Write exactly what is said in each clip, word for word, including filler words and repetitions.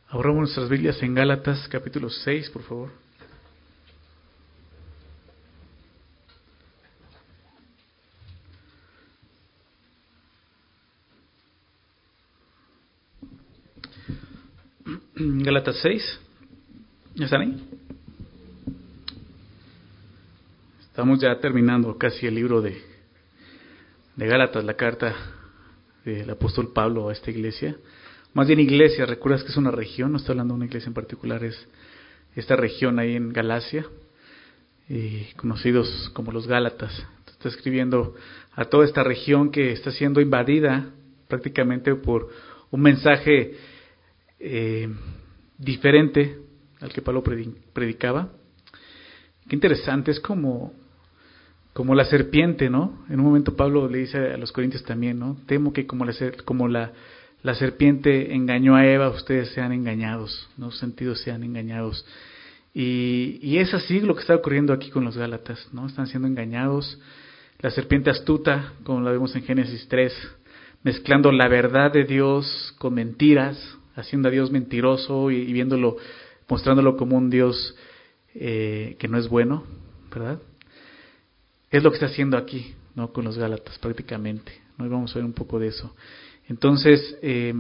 Abramos nuestras Biblias en Gálatas capítulo seis, por favor. Gálatas seis. ¿Ya están ahí? Estamos ya terminando casi el libro de, de Gálatas, la carta del apóstol Pablo a esta iglesia. Más bien iglesia, recuerdas que es una región, no está hablando de una iglesia en particular, es esta región ahí en Galacia, y conocidos como los Gálatas. Está escribiendo a toda esta región que está siendo invadida prácticamente por un mensaje eh, diferente al que Pablo predicaba. Qué interesante, es como, como la serpiente, ¿no? En un momento Pablo le dice a los corintios también, ¿no? Temo que como la, como la La serpiente engañó a Eva, ustedes sean engañados, ¿no? Sus sentidos sean engañados. Y, y es así lo que está ocurriendo aquí con los Gálatas, ¿no? Están siendo engañados. La serpiente astuta, como la vemos en Génesis tres, mezclando la verdad de Dios con mentiras, haciendo a Dios mentiroso y, y viéndolo, mostrándolo como un Dios eh, que no es bueno, ¿verdad? Es lo que está haciendo aquí, ¿no? Con los Gálatas prácticamente, ¿no? Y vamos a ver un poco de eso. Entonces, eh,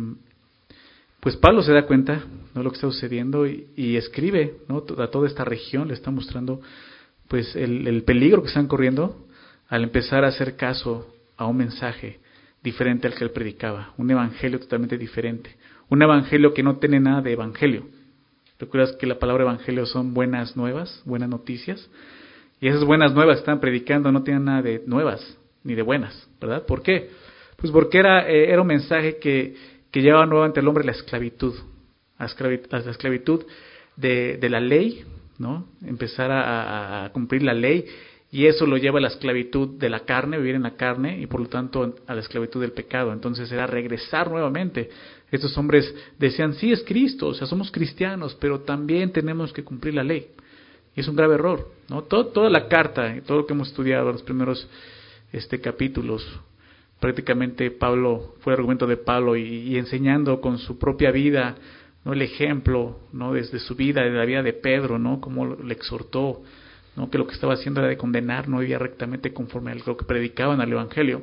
pues Pablo se da cuenta, ¿no?, lo que está sucediendo y, y escribe, ¿no?, a toda esta región, le está mostrando pues el, el peligro que están corriendo al empezar a hacer caso a un mensaje diferente al que él predicaba, un evangelio totalmente diferente, un evangelio que no tiene nada de evangelio. ¿Recuerdas que la palabra evangelio son buenas nuevas, buenas noticias? Y esas buenas nuevas que están predicando no tienen nada de nuevas ni de buenas, ¿verdad? ¿Por qué? Pues porque era, eh, era un mensaje que, que llevaba nuevamente al hombre la esclavitud, a, esclavitud, a la esclavitud de, de la ley, ¿no? Empezar a, a cumplir la ley, y eso lo lleva a la esclavitud de la carne, vivir en la carne, y por lo tanto a la esclavitud del pecado. Entonces era regresar nuevamente. Estos hombres decían, sí, es Cristo, o sea, somos cristianos, pero también tenemos que cumplir la ley. Y es un grave error, ¿no? Todo, toda la carta, todo lo que hemos estudiado, los primeros este, capítulos, prácticamente Pablo, fue el argumento de Pablo y, y enseñando con su propia vida, ¿no?, el ejemplo, ¿no?, desde su vida, de la vida de Pedro, ¿no?, cómo le exhortó, ¿no?, que lo que estaba haciendo era de condenar, no vivía rectamente conforme a lo que predicaban al evangelio.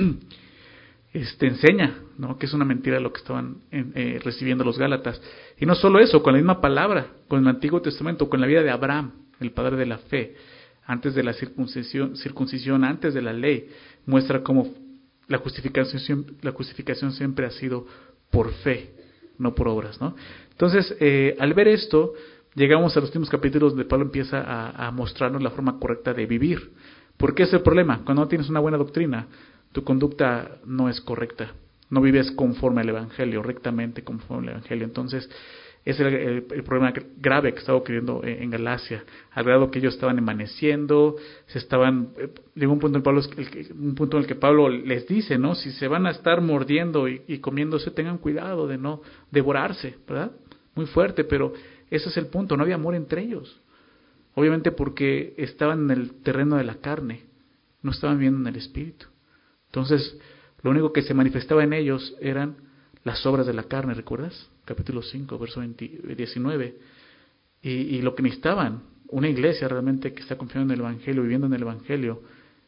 Este enseña, ¿no?, que es una mentira lo que estaban eh, recibiendo los Gálatas. Y no solo eso, con la misma palabra, con el Antiguo Testamento, con la vida de Abraham, el padre de la fe, antes de la circuncisión, circuncisión antes de la ley, muestra cómo La justificación, la justificación siempre ha sido por fe, no por obras, ¿no? Entonces, eh, al ver esto, llegamos a los últimos capítulos donde Pablo empieza a, a mostrarnos la forma correcta de vivir. ¿Por qué es el problema? Cuando no tienes una buena doctrina, tu conducta no es correcta. No vives conforme al Evangelio, rectamente conforme al Evangelio. Entonces, ese es el, el, el problema grave que estaba ocurriendo en, en Galacia, al grado que ellos estaban emaneciendo, se estaban, eh, llegó un punto en Pablo, el, un punto en el que Pablo les dice, ¿no?, si se van a estar mordiendo y, y comiéndose, tengan cuidado de no devorarse, ¿verdad? Muy fuerte, pero ese es el punto, no había amor entre ellos, obviamente porque estaban en el terreno de la carne, no estaban viviendo en el espíritu. Entonces, lo único que se manifestaba en ellos eran las obras de la carne, ¿recuerdas? Capítulo cinco, verso diecinueve. Y, y lo que necesitaban, una iglesia realmente que está confiando en el Evangelio, viviendo en el Evangelio,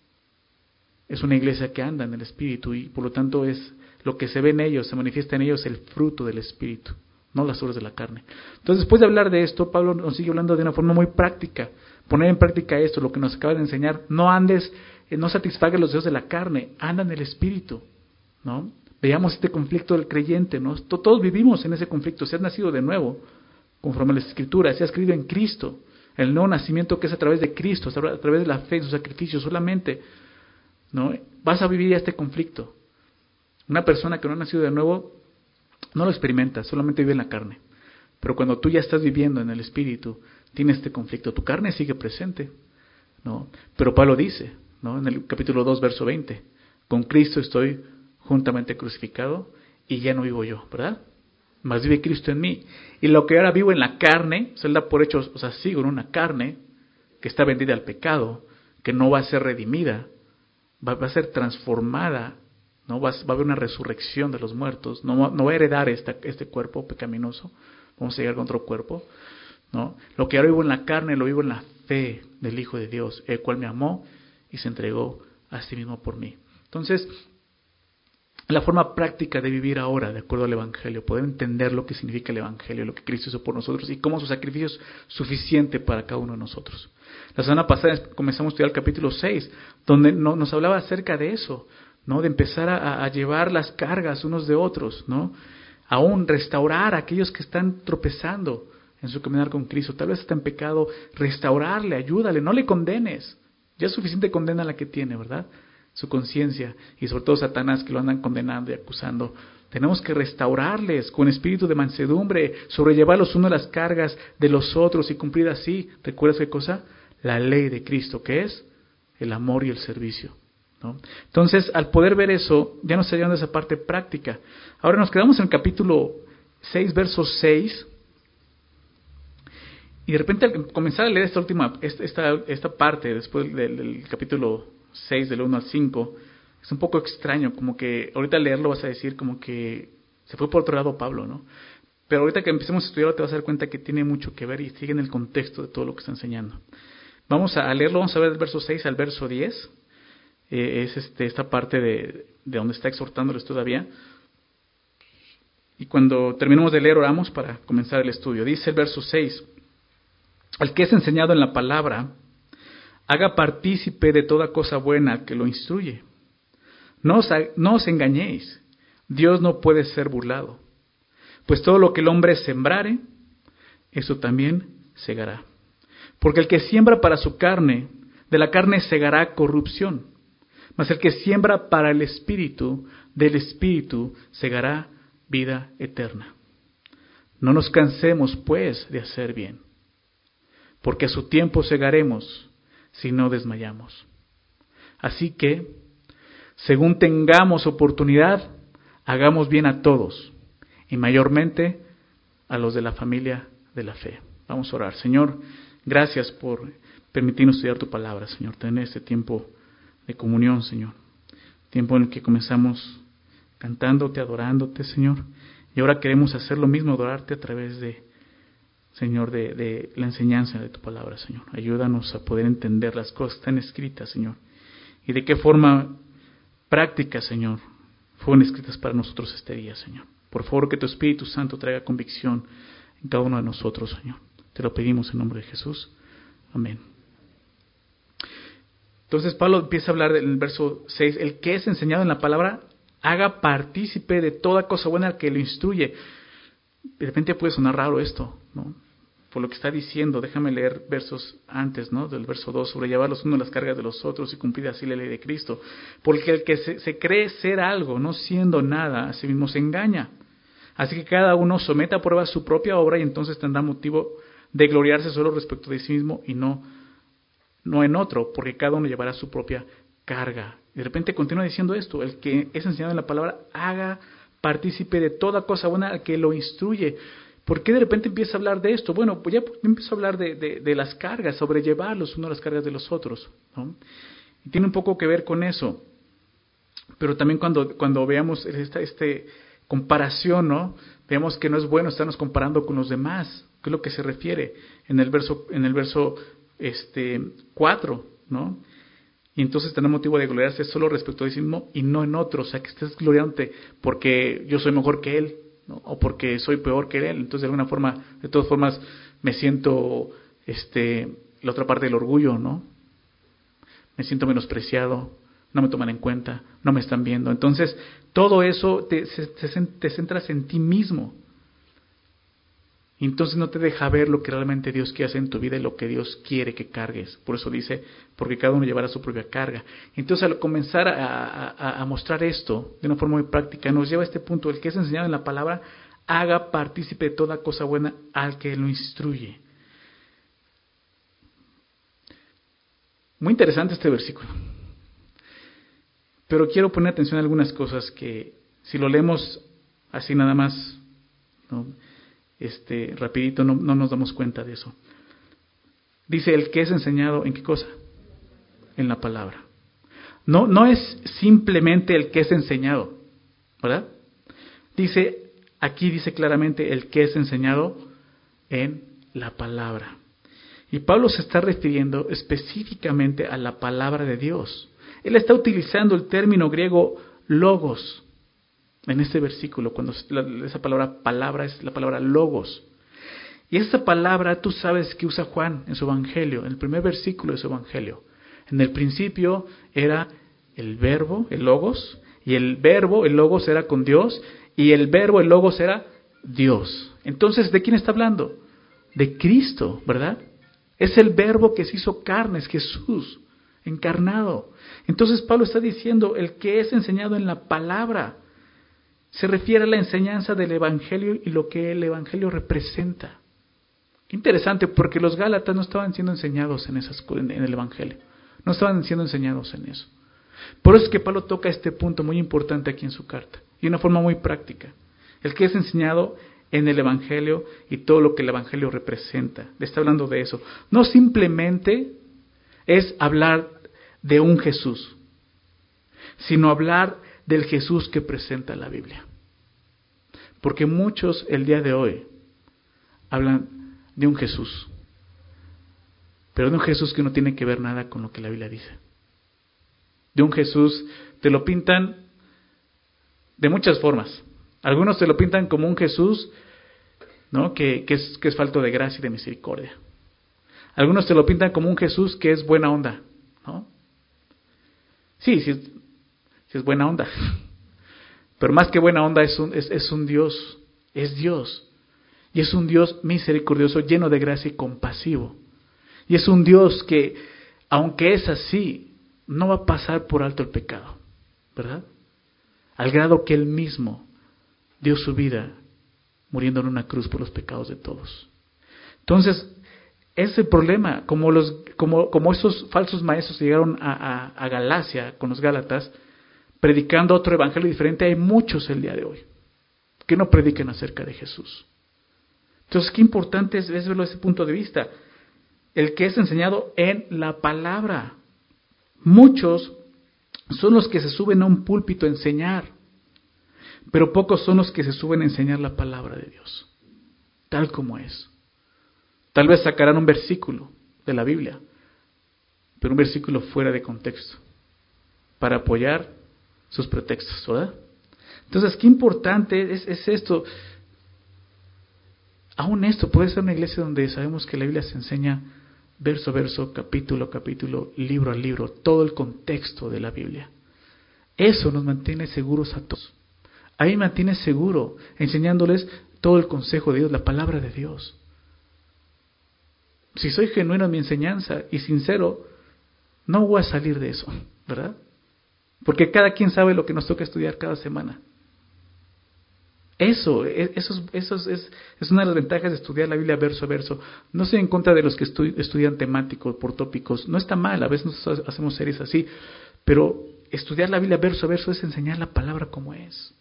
es una iglesia que anda en el Espíritu, y por lo tanto es lo que se ve en ellos, se manifiesta en ellos el fruto del Espíritu, no las obras de la carne. Entonces, después de hablar de esto, Pablo nos sigue hablando de una forma muy práctica, poner en práctica esto, lo que nos acaba de enseñar. No andes, no satisfagas los deseos de la carne, anda en el Espíritu, ¿no? Veamos este conflicto del creyente, ¿no? Todos vivimos en ese conflicto. Si has nacido de nuevo, conforme a las Escrituras, si has creído en Cristo, el nuevo nacimiento que es a través de Cristo, a través de la fe, su sacrificio solamente, ¿no?, vas a vivir este conflicto. Una persona que no ha nacido de nuevo no lo experimenta, solamente vive en la carne. Pero cuando tú ya estás viviendo en el Espíritu, tienes este conflicto. Tu carne sigue presente, ¿no? Pero Pablo dice, ¿no?, en el capítulo dos, verso veinte, con Cristo estoy juntamente crucificado, y ya no vivo yo, ¿verdad? Mas vive Cristo en mí. Y lo que ahora vivo en la carne, se da por hecho, o sea, sigo en una carne que está vendida al pecado, que no va a ser redimida, va, va a ser transformada, no va, va a haber una resurrección de los muertos, no, no va a heredar esta, este cuerpo pecaminoso, vamos a llegar con otro cuerpo, ¿no? Lo que ahora vivo en la carne, lo vivo en la fe del Hijo de Dios, el cual me amó y se entregó a sí mismo por mí. Entonces, la forma práctica de vivir ahora, de acuerdo al Evangelio, poder entender lo que significa el Evangelio, lo que Cristo hizo por nosotros y cómo su sacrificio es suficiente para cada uno de nosotros. La semana pasada comenzamos a estudiar el capítulo seis, donde no, nos hablaba acerca de eso, ¿no? De empezar a, a llevar las cargas unos de otros, ¿no? Aún restaurar a aquellos que están tropezando en su caminar con Cristo. Tal vez está en pecado, restaurarle, ayúdale, no le condenes. Ya es suficiente condena la que tiene, ¿verdad? Su conciencia, y sobre todo Satanás que lo andan condenando y acusando. Tenemos que restaurarles con espíritu de mansedumbre, sobrellevar los unos las cargas de los otros y cumplir así, ¿recuerdas qué cosa? La ley de Cristo, que es el amor y el servicio, ¿no? Entonces, al poder ver eso, ya nos está llegando a esa parte práctica. Ahora nos quedamos en el capítulo seis, verso seis, y de repente al comenzar a leer esta última, esta, esta, esta parte, después del, del capítulo seis, del uno al cinco, es un poco extraño, como que ahorita al leerlo vas a decir como que se fue por otro lado Pablo, ¿no? Pero ahorita que empecemos a estudiarlo te vas a dar cuenta que tiene mucho que ver y sigue en el contexto de todo lo que está enseñando. Vamos a leerlo, vamos a ver del verso seis al verso diez, eh, es este, esta parte de, de donde está exhortándoles todavía. Y cuando terminemos de leer oramos para comenzar el estudio. Dice el verso seis: al que es enseñado en la palabra, haga partícipe de toda cosa buena al que lo instruye. No os, no os engañéis, Dios no puede ser burlado, pues todo lo que el hombre sembrare, eso también segará. Porque el que siembra para su carne, de la carne segará corrupción, mas el que siembra para el Espíritu, del Espíritu segará vida eterna. No nos cansemos, pues, de hacer bien, porque a su tiempo segaremos si no desmayamos. Así que, según tengamos oportunidad, hagamos bien a todos, y mayormente a los de la familia de la fe. Vamos a orar. Señor, gracias por permitirnos estudiar tu palabra, Señor. Tener este tiempo de comunión, Señor. Tiempo en el que comenzamos cantándote, adorándote, Señor. Y ahora queremos hacer lo mismo, adorarte a través de, Señor, de, de la enseñanza de tu palabra, Señor. Ayúdanos a poder entender las cosas que están escritas, Señor. Y de qué forma práctica, Señor, fueron escritas para nosotros este día, Señor. Por favor, que tu Espíritu Santo traiga convicción en cada uno de nosotros, Señor. Te lo pedimos en nombre de Jesús. Amén. Entonces Pablo empieza a hablar del verso seis. El que es enseñado en la palabra, haga partícipe de toda cosa buena al que lo instruye. De repente puede sonar raro esto, ¿no? Por lo que está diciendo, déjame leer versos antes, ¿no? Del verso dos, sobrellevar los unos las cargas de los otros y cumplir así la ley de Cristo. Porque el que se, se cree ser algo, no siendo nada, a sí mismo se engaña. Así que cada uno someta a prueba su propia obra y entonces tendrá motivo de gloriarse solo respecto de sí mismo y no, no en otro, porque cada uno llevará su propia carga. De repente continúa diciendo esto: el que es enseñado en la palabra, haga partícipe de toda cosa buena al que lo instruye. ¿Por qué de repente empieza a hablar de esto? Bueno, pues ya empiezo a hablar de, de, de las cargas, sobrellevar los unos las cargas de los otros, ¿no? Y tiene un poco que ver con eso. Pero también cuando, cuando veamos esta este comparación, ¿no? Veamos que no es bueno estarnos comparando con los demás, que es lo que se refiere en el verso, en el verso este, cuatro, ¿no? Y entonces tenemos motivo de gloriarse solo respecto a sí mismo y no en otro. O sea, que estés gloriándote porque yo soy mejor que él, ¿no? O porque soy peor que él. Entonces, de alguna forma, de todas formas, me siento, este, la otra parte del orgullo, ¿no? Me siento menospreciado, no me toman en cuenta, no me están viendo. Entonces, todo eso te, se, te centras en ti mismo. Y entonces no te deja ver lo que realmente Dios quiere hacer en tu vida y lo que Dios quiere que cargues. Por eso dice, porque cada uno llevará su propia carga. Entonces, al comenzar a, a, a mostrar esto de una forma muy práctica, nos lleva a este punto: el que es enseñado en la palabra, haga partícipe de toda cosa buena al que lo instruye. Muy interesante este versículo. Pero quiero poner atención a algunas cosas que, si lo leemos así nada más, ¿no? Este, rapidito, no, no nos damos cuenta de eso. Dice, el que es enseñado, ¿en qué cosa? En la palabra. No, no es simplemente el que es enseñado, ¿verdad? Dice, Aquí dice claramente el que es enseñado en la palabra. Y Pablo se está refiriendo específicamente a la palabra de Dios. Él está utilizando el término griego logos en este versículo, cuando esa palabra palabra es la palabra logos. Y esa palabra tú sabes que usa Juan en su evangelio, en el primer versículo de su evangelio. En el principio era el verbo, el logos, y el verbo, el logos era con Dios, y el verbo, el logos era Dios. Entonces, ¿de quién está hablando? De Cristo, ¿verdad? Es el verbo que se hizo carne, es Jesús, encarnado. Entonces Pablo está diciendo, el que es enseñado en la palabra, se refiere a la enseñanza del evangelio y lo que el evangelio representa. Qué interesante, porque los gálatas no estaban siendo enseñados en, esas, en el evangelio, no estaban siendo enseñados en eso. Por eso es que Pablo toca este punto muy importante aquí en su carta, y de una forma muy práctica. El que es enseñado en el evangelio y todo lo que el evangelio representa. Le está hablando de eso. No simplemente es hablar de un Jesús, sino hablar del Jesús que presenta la Biblia. Porque muchos el día de hoy hablan de un Jesús, pero de un Jesús que no tiene que ver nada con lo que la Biblia dice. De un Jesús, te lo pintan de muchas formas. Algunos te lo pintan como un Jesús, ¿no? que, que, es, que es falto de gracia y de misericordia. Algunos te lo pintan como un Jesús que es buena onda, ¿no? Sí, sí, sí es buena onda. Pero más que buena onda es un, es, es un Dios, es Dios. Y es un Dios misericordioso, lleno de gracia y compasivo. Y es un Dios que, aunque es así, no va a pasar por alto el pecado, ¿verdad? Al grado que Él mismo dio su vida muriendo en una cruz por los pecados de todos. Entonces, ese es el problema. Como, los, como, como esos falsos maestros llegaron a, a, a Galacia con los Gálatas, predicando otro evangelio diferente, hay muchos el día de hoy que no predican acerca de Jesús. Entonces, qué importante es, es verlo desde ese punto de vista. El que es enseñado en la palabra. Muchos son los que se suben a un púlpito a enseñar, pero pocos son los que se suben a enseñar la palabra de Dios, tal como es. Tal vez sacarán un versículo de la Biblia, pero un versículo fuera de contexto, para apoyar sus pretextos, ¿verdad? Entonces, qué importante es, es esto. Aún esto puede ser una iglesia donde sabemos que la Biblia se enseña verso a verso, capítulo a capítulo, libro a libro, todo el contexto de la Biblia. Eso nos mantiene seguros a todos. Ahí mantiene seguro, enseñándoles todo el consejo de Dios, la palabra de Dios. Si soy genuino en mi enseñanza y sincero, no voy a salir de eso, ¿verdad? Porque cada quien sabe lo que nos toca estudiar cada semana. Eso, eso, eso es, es una de las ventajas de estudiar la Biblia verso a verso. No estoy en contra de los que estu- estudian temáticos por tópicos. No está mal, a veces nosotros hacemos series así. Pero estudiar la Biblia verso a verso es enseñar la palabra como es.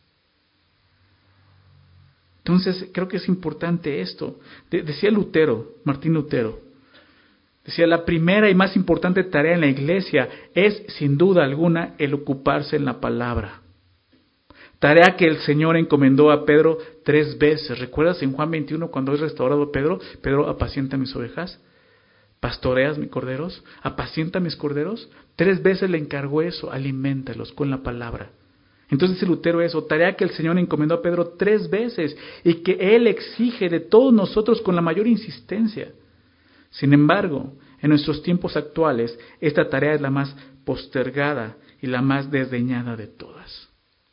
Entonces, creo que es importante esto. De- decía Lutero, Martín Lutero, decía, la primera y más importante tarea en la iglesia es, sin duda alguna, el ocuparse en la palabra. Tarea que el Señor encomendó a Pedro tres veces. ¿Recuerdas en Juan veintiuno cuando es restaurado Pedro? Pedro, apacienta mis ovejas, pastoreas mis corderos, apacienta mis corderos. Tres veces le encargó eso, alimentalos con la palabra. Entonces dice Lutero eso, tarea que el Señor encomendó a Pedro tres veces y que Él exige de todos nosotros con la mayor insistencia. Sin embargo, en nuestros tiempos actuales, esta tarea es la más postergada y la más desdeñada de todas.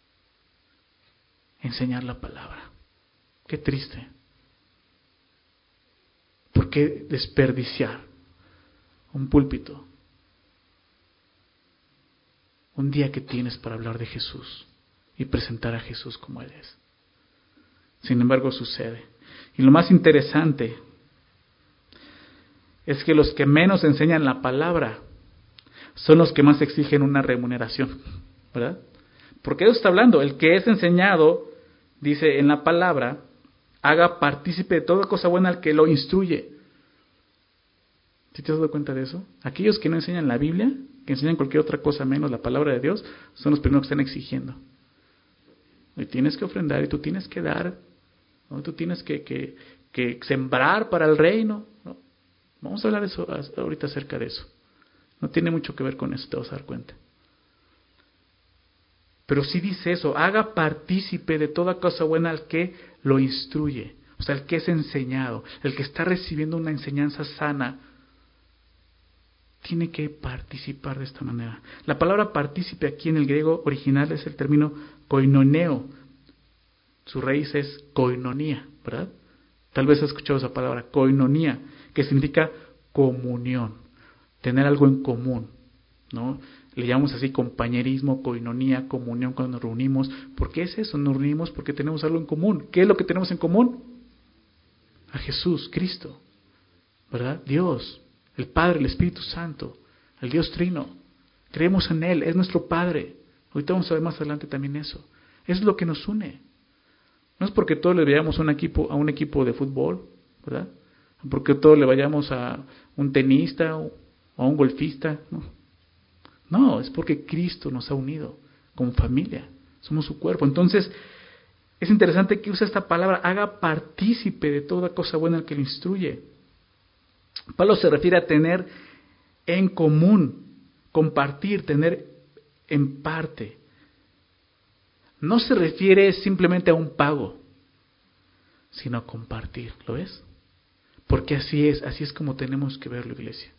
Enseñar la palabra. Qué triste. ¿Por qué desperdiciar un púlpito? Un día que tienes para hablar de Jesús y presentar a Jesús como Él es. Sin embargo, sucede. Y lo más interesante es que los que menos enseñan la palabra son los que más exigen una remuneración, ¿verdad? Porque Dios está hablando, el que es enseñado, dice en la palabra, haga partícipe de toda cosa buena al que lo instruye. ¿Sí te has dado cuenta de eso? Aquellos que no enseñan la Biblia, que enseñan cualquier otra cosa menos la palabra de Dios, son los primeros que están exigiendo. Y tienes que ofrendar y tú tienes que dar, ¿no? Tú tienes que, que, que sembrar para el reino, ¿no? Vamos a hablar eso, ahorita acerca de eso. No tiene mucho que ver con eso, te vas a dar cuenta. Pero sí dice eso, haga partícipe de toda cosa buena al que lo instruye, o sea, el que es enseñado, el que está recibiendo una enseñanza sana, tiene que participar de esta manera. La palabra partícipe aquí en el griego original es el término koinoneo. Su raíz es koinonía, ¿verdad? Tal vez has escuchado esa palabra, koinonía, que significa comunión, tener algo en común, ¿no? Le llamamos así compañerismo, koinonía, comunión cuando nos reunimos. ¿Por qué es eso? Nos reunimos porque tenemos algo en común. ¿Qué es lo que tenemos en común? A Jesús, Cristo, ¿verdad? Dios, el Padre, el Espíritu Santo, el Dios Trino. Creemos en Él, es nuestro Padre. Ahorita vamos a ver más adelante también eso. Es lo que nos une. No es porque todos le vayamos a un equipo, a un equipo de fútbol, ¿verdad? Porque todos le vayamos a un tenista o a un golfista, ¿no? No, es porque Cristo nos ha unido como familia, somos su cuerpo. Entonces, es interesante que usa esta palabra, haga partícipe de toda cosa buena al que lo instruye. Pablo se refiere a tener en común, compartir, tener en parte. No se refiere simplemente a un pago, sino a compartir, ¿lo ves? Porque así es, así es como tenemos que verlo, iglesia.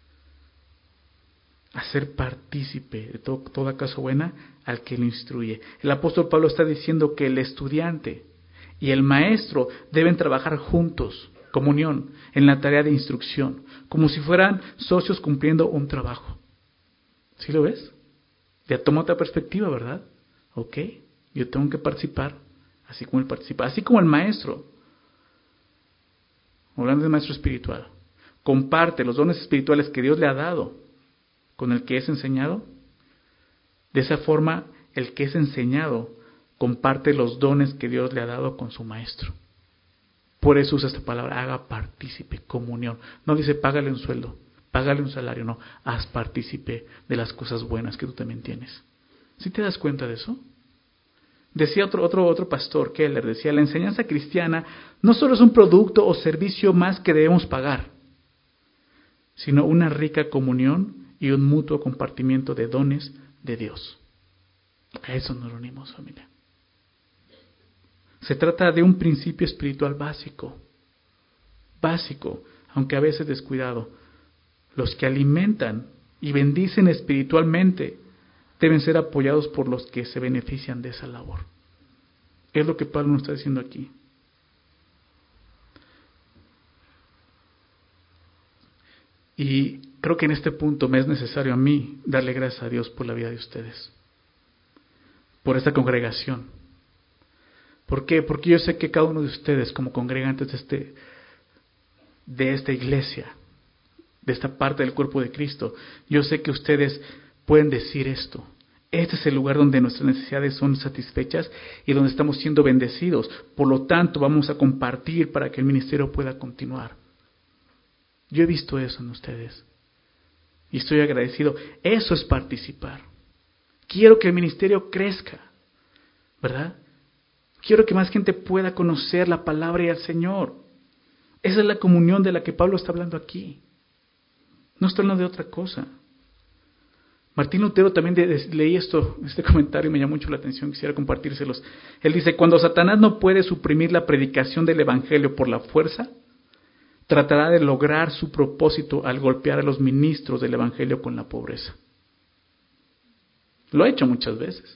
Hacer partícipe de to- toda cosa buena al que lo instruye. El apóstol Pablo está diciendo que el estudiante y el maestro deben trabajar juntos, comunión, en la tarea de instrucción, como si fueran socios cumpliendo un trabajo. ¿Sí lo ves? Ya toma otra perspectiva, ¿verdad? Ok, yo tengo que participar, así como él participa, así como el maestro, hablando del maestro espiritual, comparte los dones espirituales que Dios le ha dado con el que es enseñado. De esa forma, el que es enseñado comparte los dones que Dios le ha dado con su maestro. Por eso usa esta palabra, haga partícipe, comunión. No dice págale un sueldo, págale un salario, no, haz partícipe de las cosas buenas que tú también tienes. ¿Sí te das cuenta de eso? Decía otro, otro, otro pastor, Keller, decía, la enseñanza cristiana no solo es un producto o servicio más que debemos pagar, sino una rica comunión y un mutuo compartimiento de dones de Dios. A eso nos reunimos, familia. Se trata de un principio espiritual básico, básico, aunque a veces descuidado. Los que alimentan y bendicen espiritualmente deben ser apoyados por los que se benefician de esa labor. Es lo que Pablo nos está diciendo aquí. Y creo que en este punto me es necesario a mí darle gracias a Dios por la vida de ustedes, por esta congregación. ¿Por qué? Porque yo sé que cada uno de ustedes, como congregantes de, este, de esta iglesia, de esta parte del cuerpo de Cristo, yo sé que ustedes pueden decir esto. Este es el lugar donde nuestras necesidades son satisfechas y donde estamos siendo bendecidos. Por lo tanto, vamos a compartir para que el ministerio pueda continuar. Yo he visto eso en ustedes y estoy agradecido. Eso es participar. Quiero que el ministerio crezca, ¿verdad? Quiero que más gente pueda conocer la palabra y al Señor. Esa es la comunión de la que Pablo está hablando aquí. No está hablando de otra cosa. Martín Lutero también de, de, leí esto, este comentario y me llamó mucho la atención, quisiera compartírselos. Él dice, cuando Satanás no puede suprimir la predicación del Evangelio por la fuerza, tratará de lograr su propósito al golpear a los ministros del Evangelio con la pobreza. Lo ha hecho muchas veces.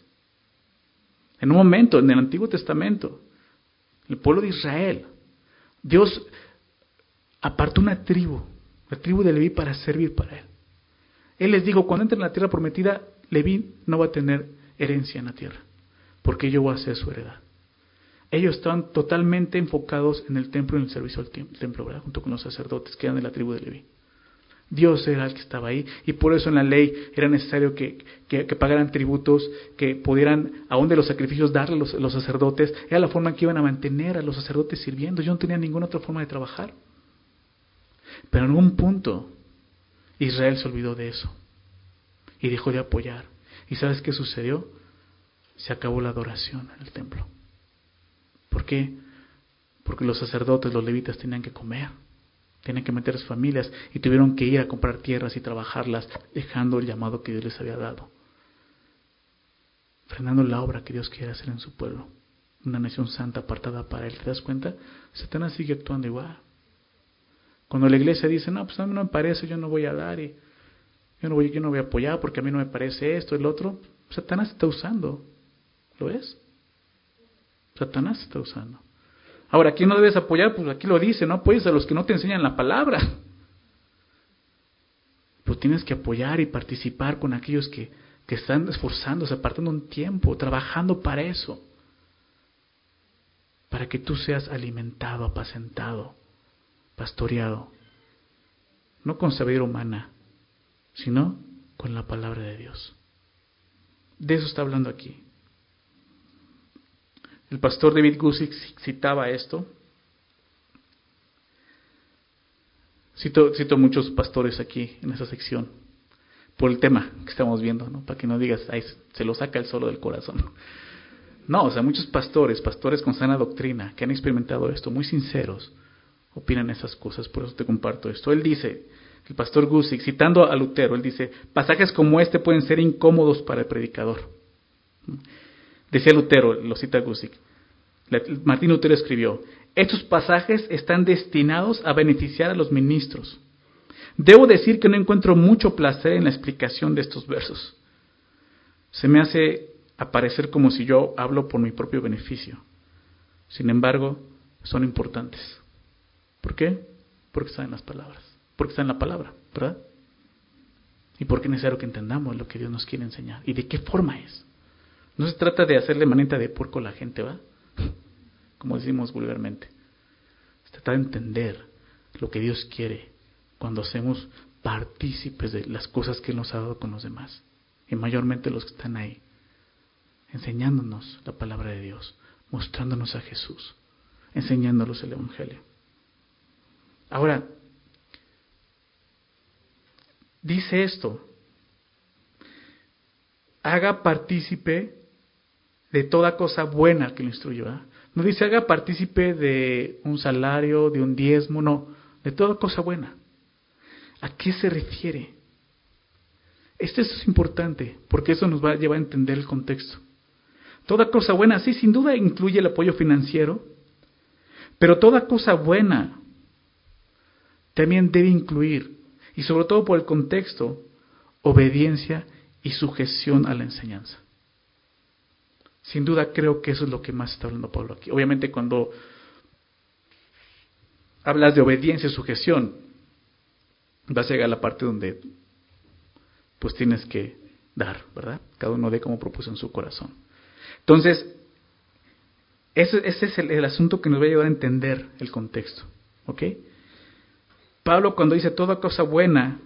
En un momento, en el Antiguo Testamento, el pueblo de Israel, Dios apartó una tribu, la tribu de Leví, para servir para Él. Él les dijo, cuando entren en la tierra prometida, Leví no va a tener herencia en la tierra, porque yo voy a ser su heredad. Ellos estaban totalmente enfocados en el templo y en el servicio al templo, ¿verdad? Junto con los sacerdotes que eran de la tribu de Leví. Dios era el que estaba ahí, y por eso en la ley era necesario que, que, que pagaran tributos, que pudieran, aún de los sacrificios, darle a los, los sacerdotes. Era la forma en que iban a mantener a los sacerdotes sirviendo. Yo no tenía ninguna otra forma de trabajar. Pero en algún punto Israel se olvidó de eso y dejó de apoyar. ¿Y sabes qué sucedió? Se acabó la adoración en el templo. ¿Por qué? porque los sacerdotes, los levitas tenían que comer, tenían que meter a sus familias y tuvieron que ir a comprar tierras y trabajarlas, dejando el llamado que Dios les había dado, frenando la obra que Dios quiere hacer en su pueblo, una nación santa apartada para Él. ¿Te das cuenta? Satanás sigue actuando igual. Cuando la iglesia dice, no, pues a mí no me parece, yo no voy a dar, y yo no voy, yo no voy a apoyar porque a mí no me parece esto, el otro, Satanás está usando. ¿Lo ves? Satanás está usando. Ahora, ¿a quién no debes apoyar? Pues aquí lo dice, no apoyes a los que no te enseñan la palabra. Pues tienes que apoyar y participar con aquellos que, que están esforzándose, apartando un tiempo, trabajando para eso. Para que tú seas alimentado, apacentado, pastoreado. No con sabiduría humana, sino con la palabra de Dios. De eso está hablando aquí. El pastor David Guzik citaba esto. Cito, cito muchos pastores aquí en esa sección por el tema que estamos viendo, ¿no? Para que no digas, ay, se lo saca él solo del corazón. No, o sea, muchos pastores, pastores con sana doctrina, que han experimentado esto, muy sinceros, opinan esas cosas, por eso te comparto esto. Él dice, el pastor Guzik, citando a Lutero, él dice, pasajes como este pueden ser incómodos para el predicador. Decía Lutero, lo cita Guzik, Martín Lutero escribió, estos pasajes están destinados a beneficiar a los ministros. Debo decir que no encuentro mucho placer en la explicación de estos versos. Se me hace aparecer como si yo hablo por mi propio beneficio. Sin embargo, son importantes. ¿Por qué? Porque están en las palabras. Porque están en la palabra, ¿verdad? Y porque es necesario que entendamos lo que Dios nos quiere enseñar. ¿Y de qué forma es? No se trata de hacerle manita de puerco a la gente, ¿va? Como decimos vulgarmente. Se trata de entender lo que Dios quiere cuando hacemos partícipes de las cosas que Él nos ha dado con los demás. Y mayormente los que están ahí. Enseñándonos la palabra de Dios. Mostrándonos a Jesús. Enseñándonos el Evangelio. Ahora, dice esto. Haga partícipe de toda cosa buena que lo instruyó. ¿eh? No dice haga partícipe de un salario, de un diezmo, no. De toda cosa buena. ¿A qué se refiere? Esto es importante, porque eso nos va a llevar a entender el contexto. Toda cosa buena, sí, sin duda incluye el apoyo financiero, pero toda cosa buena también debe incluir, y sobre todo por el contexto, obediencia y sujeción a la enseñanza. Sin duda creo que eso es lo que más está hablando Pablo aquí. Obviamente cuando hablas de obediencia y sujeción, vas a llegar a la parte donde pues tienes que dar, ¿verdad? Cada uno dé como propuso en su corazón. Entonces, ese, ese es el, el asunto que nos va a llevar a entender el contexto, ¿ok? Pablo cuando dice toda cosa buena,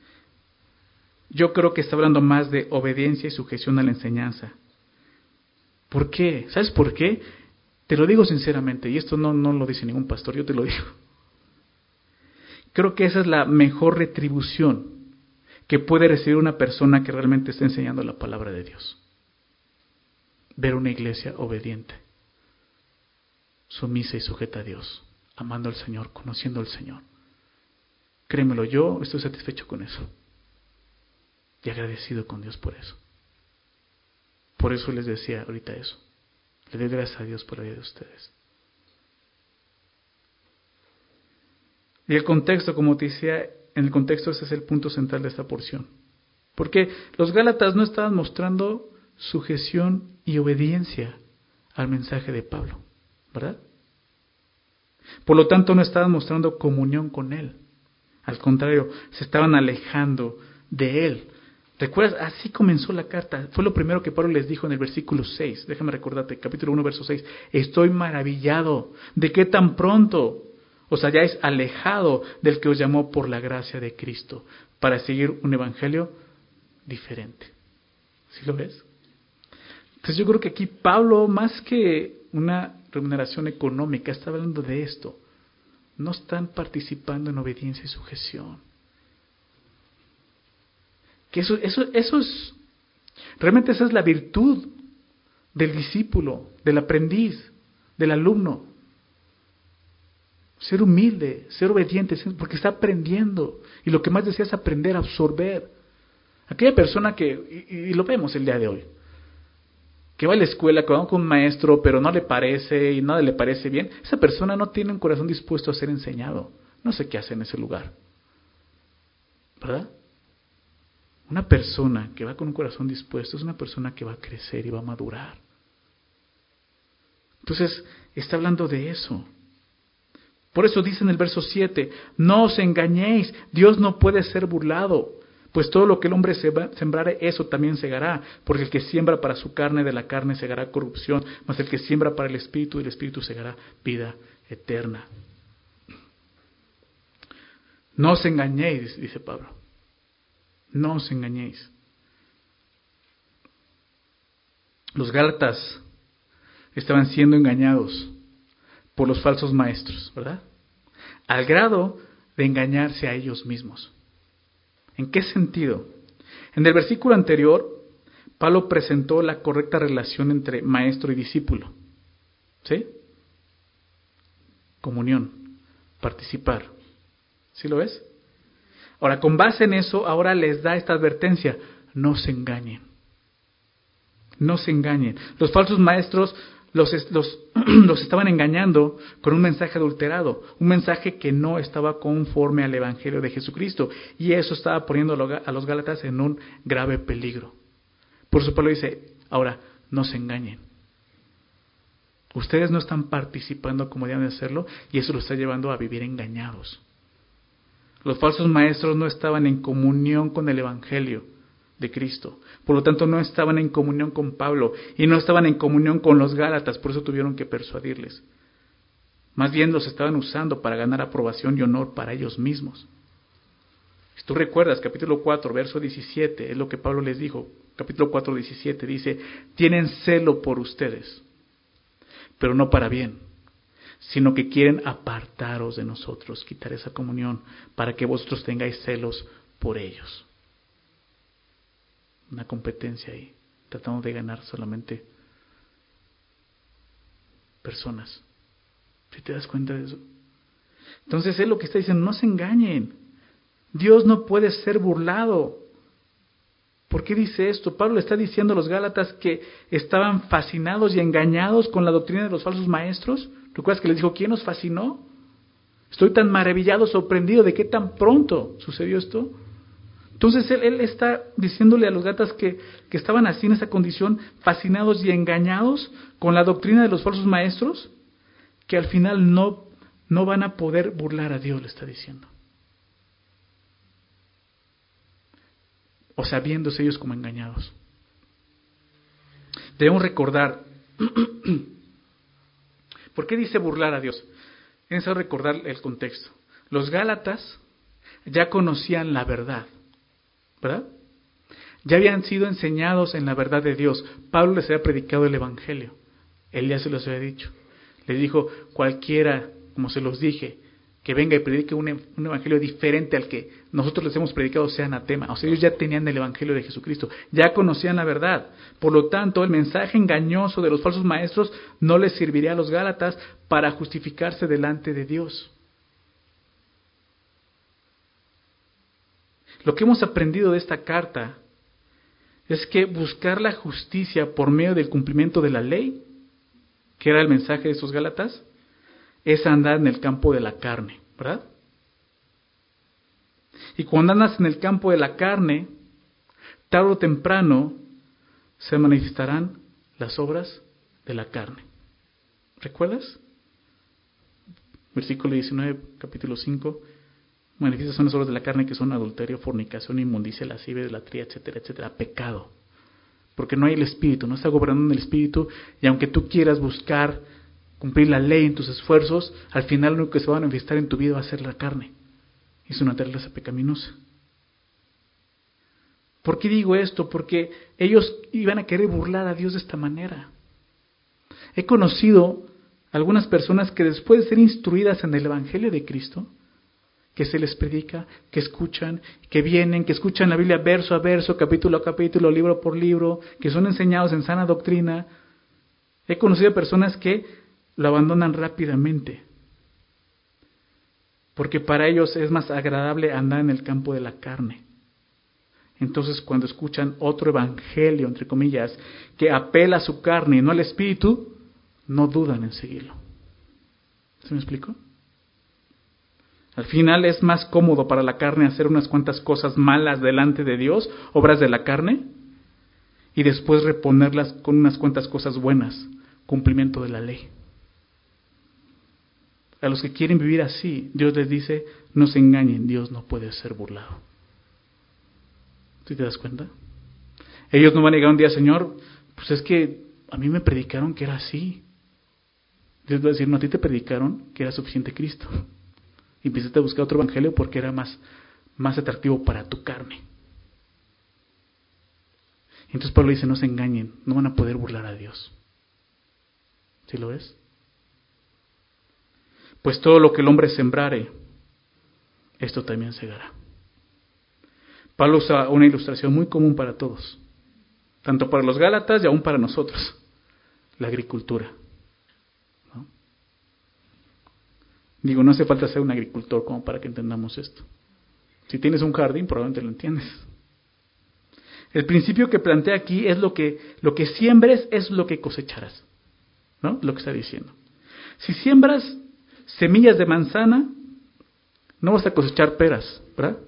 yo creo que está hablando más de obediencia y sujeción a la enseñanza. ¿Por qué? ¿Sabes por qué? Te lo digo sinceramente, y esto no, no lo dice ningún pastor, yo te lo digo. Creo que esa es la mejor retribución que puede recibir una persona que realmente está enseñando la palabra de Dios. Ver una iglesia obediente, sumisa y sujeta a Dios, amando al Señor, conociendo al Señor. Créemelo, yo estoy satisfecho con eso. Y agradecido con Dios por eso. Por eso les decía ahorita eso. Le doy gracias a Dios por la vida de ustedes. Y el contexto, como te decía, en el contexto ese es el punto central de esta porción. Porque los Gálatas no estaban mostrando sujeción y obediencia al mensaje de Pablo, ¿verdad? Por lo tanto, no estaban mostrando comunión con Él. Al contrario, se estaban alejando de Él. ¿Recuerdas? Así comenzó la carta. Fue lo primero que Pablo les dijo en el versículo seis. Déjame recordarte, capítulo uno, verso seis. Estoy maravillado de que tan pronto os hayáis alejado del que os llamó por la gracia de Cristo para seguir un evangelio diferente. ¿Sí lo ves? Entonces yo creo que aquí Pablo, más que una remuneración económica, está hablando de esto. No están participando en obediencia y sujeción. Que eso, eso, eso es, realmente esa es la virtud del discípulo, del aprendiz, del alumno. Ser humilde, ser obediente, porque está aprendiendo. Y lo que más desea es aprender, absorber. Aquella persona que, y, y lo vemos el día de hoy, que va a la escuela, que va con un maestro, pero no le parece y nada le parece bien, esa persona no tiene un corazón dispuesto a ser enseñado. No sé qué hace en ese lugar. ¿Verdad? Una persona que va con un corazón dispuesto es una persona que va a crecer y va a madurar. Entonces, está hablando de eso. Por eso dice en el verso siete, no os engañéis, Dios no puede ser burlado, pues todo lo que el hombre sembrare, eso también segará, porque el que siembra para su carne, de la carne segará corrupción, mas el que siembra para el Espíritu, del Espíritu segará vida eterna. No os engañéis, dice Pablo, no os engañéis. Los gálatas estaban siendo engañados por los falsos maestros, ¿verdad? Al grado de engañarse a ellos mismos. ¿En qué sentido? En el versículo anterior, Pablo presentó la correcta relación entre maestro y discípulo. ¿Sí? Comunión, participar. ¿Sí lo ves? Ahora, con base en eso, ahora les da esta advertencia. No se engañen. No se engañen. Los falsos maestros Los, los, los estaban engañando con un mensaje adulterado, un mensaje que no estaba conforme al Evangelio de Jesucristo, y eso estaba poniendo a los gálatas en un grave peligro. Por eso Pablo dice, ahora, no se engañen. Ustedes no están participando como deben de hacerlo, y eso los está llevando a vivir engañados. Los falsos maestros no estaban en comunión con el Evangelio de Cristo. Por lo tanto, no estaban en comunión con Pablo y no estaban en comunión con los gálatas, por eso tuvieron que persuadirles. Más bien los estaban usando para ganar aprobación y honor para ellos mismos. Si tú recuerdas, capítulo cuatro, verso diecisiete, es lo que Pablo les dijo. Capítulo cuatro, diecisiete, dice, tienen celo por ustedes, pero no para bien, sino que quieren apartaros de nosotros, quitar esa comunión, para que vosotros tengáis celos por ellos. Una competencia ahí, tratando de ganar solamente personas. ¿Sí te das cuenta de eso? Entonces es lo que está diciendo, no se engañen. Dios no puede ser burlado. ¿Por qué dice esto? Pablo le está diciendo a los gálatas que estaban fascinados y engañados con la doctrina de los falsos maestros. ¿Recuerdas que les dijo, quién nos fascinó? Estoy tan maravillado, sorprendido de qué tan pronto sucedió esto. Entonces él, él está diciéndole a los gálatas que, que estaban así en esa condición, fascinados y engañados con la doctrina de los falsos maestros, que al final no, no van a poder burlar a Dios, le está diciendo. O sea, viéndose ellos como engañados. Debemos recordar, ¿por qué dice burlar a Dios? Es necesario recordar el contexto. Los gálatas ya conocían la verdad, ¿verdad? Ya habían sido enseñados en la verdad de Dios. Pablo les había predicado el Evangelio. Él ya se los había dicho. Les dijo, cualquiera, como se los dije, que venga y predique un, un Evangelio diferente al que nosotros les hemos predicado sea anatema. O sea, ellos ya tenían el Evangelio de Jesucristo. Ya conocían la verdad. Por lo tanto, el mensaje engañoso de los falsos maestros no les serviría a los gálatas para justificarse delante de Dios. Lo que hemos aprendido de esta carta es que buscar la justicia por medio del cumplimiento de la ley, que era el mensaje de estos gálatas, es andar en el campo de la carne, ¿verdad? Y cuando andas en el campo de la carne, tarde o temprano se manifestarán las obras de la carne. ¿Recuerdas? Versículo diecinueve, capítulo cinco. Manifiestas son las obras de la carne, que son adulterio, fornicación, inmundicia, lascivia, idolatría, etcétera, etcétera, pecado. Porque no hay el Espíritu, no está gobernando el Espíritu, y aunque tú quieras buscar cumplir la ley en tus esfuerzos, al final lo único que se va a manifestar en tu vida va a ser la carne. Es una naturaleza pecaminosa. ¿Por qué digo esto? Porque ellos iban a querer burlar a Dios de esta manera. He conocido algunas personas que después de ser instruidas en el Evangelio de Cristo, que se les predica, que escuchan, que vienen, que escuchan la Biblia verso a verso, capítulo a capítulo, libro por libro, que son enseñados en sana doctrina. He conocido personas que lo abandonan rápidamente. porque para ellos es más agradable andar en el campo de la carne. Entonces, cuando escuchan otro evangelio, entre comillas, que apela a su carne y no al espíritu, no dudan en seguirlo. ¿Se me explicó? Al final es más cómodo para la carne hacer unas cuantas cosas malas delante de Dios, obras de la carne, y después reponerlas con unas cuantas cosas buenas, cumplimiento de la ley. A los que quieren vivir así, Dios les dice, no se engañen, Dios no puede ser burlado. ¿Sí te das cuenta? Ellos no van a llegar un día, Señor, pues es que a mí me predicaron que era así. Dios va a decir, no, a ti te predicaron que era suficiente Cristo. Y empezaste a buscar otro evangelio porque era más, más atractivo para tu carne. Entonces Pablo dice, no se engañen, no van a poder burlar a Dios. ¿Sí lo ves? Pues todo lo que el hombre sembrare, esto también segará. Pablo usa una ilustración muy común para todos, tanto para los Gálatas y aún para nosotros, la agricultura. ¿No? Digo, no hace falta ser un agricultor como para que entendamos esto. Si tienes un jardín, probablemente lo entiendes. El principio que plantea aquí es lo que, lo que siembres es lo que cosecharás, ¿no? Lo que está diciendo. Si siembras semillas de manzana, no vas a cosechar peras, ¿verdad?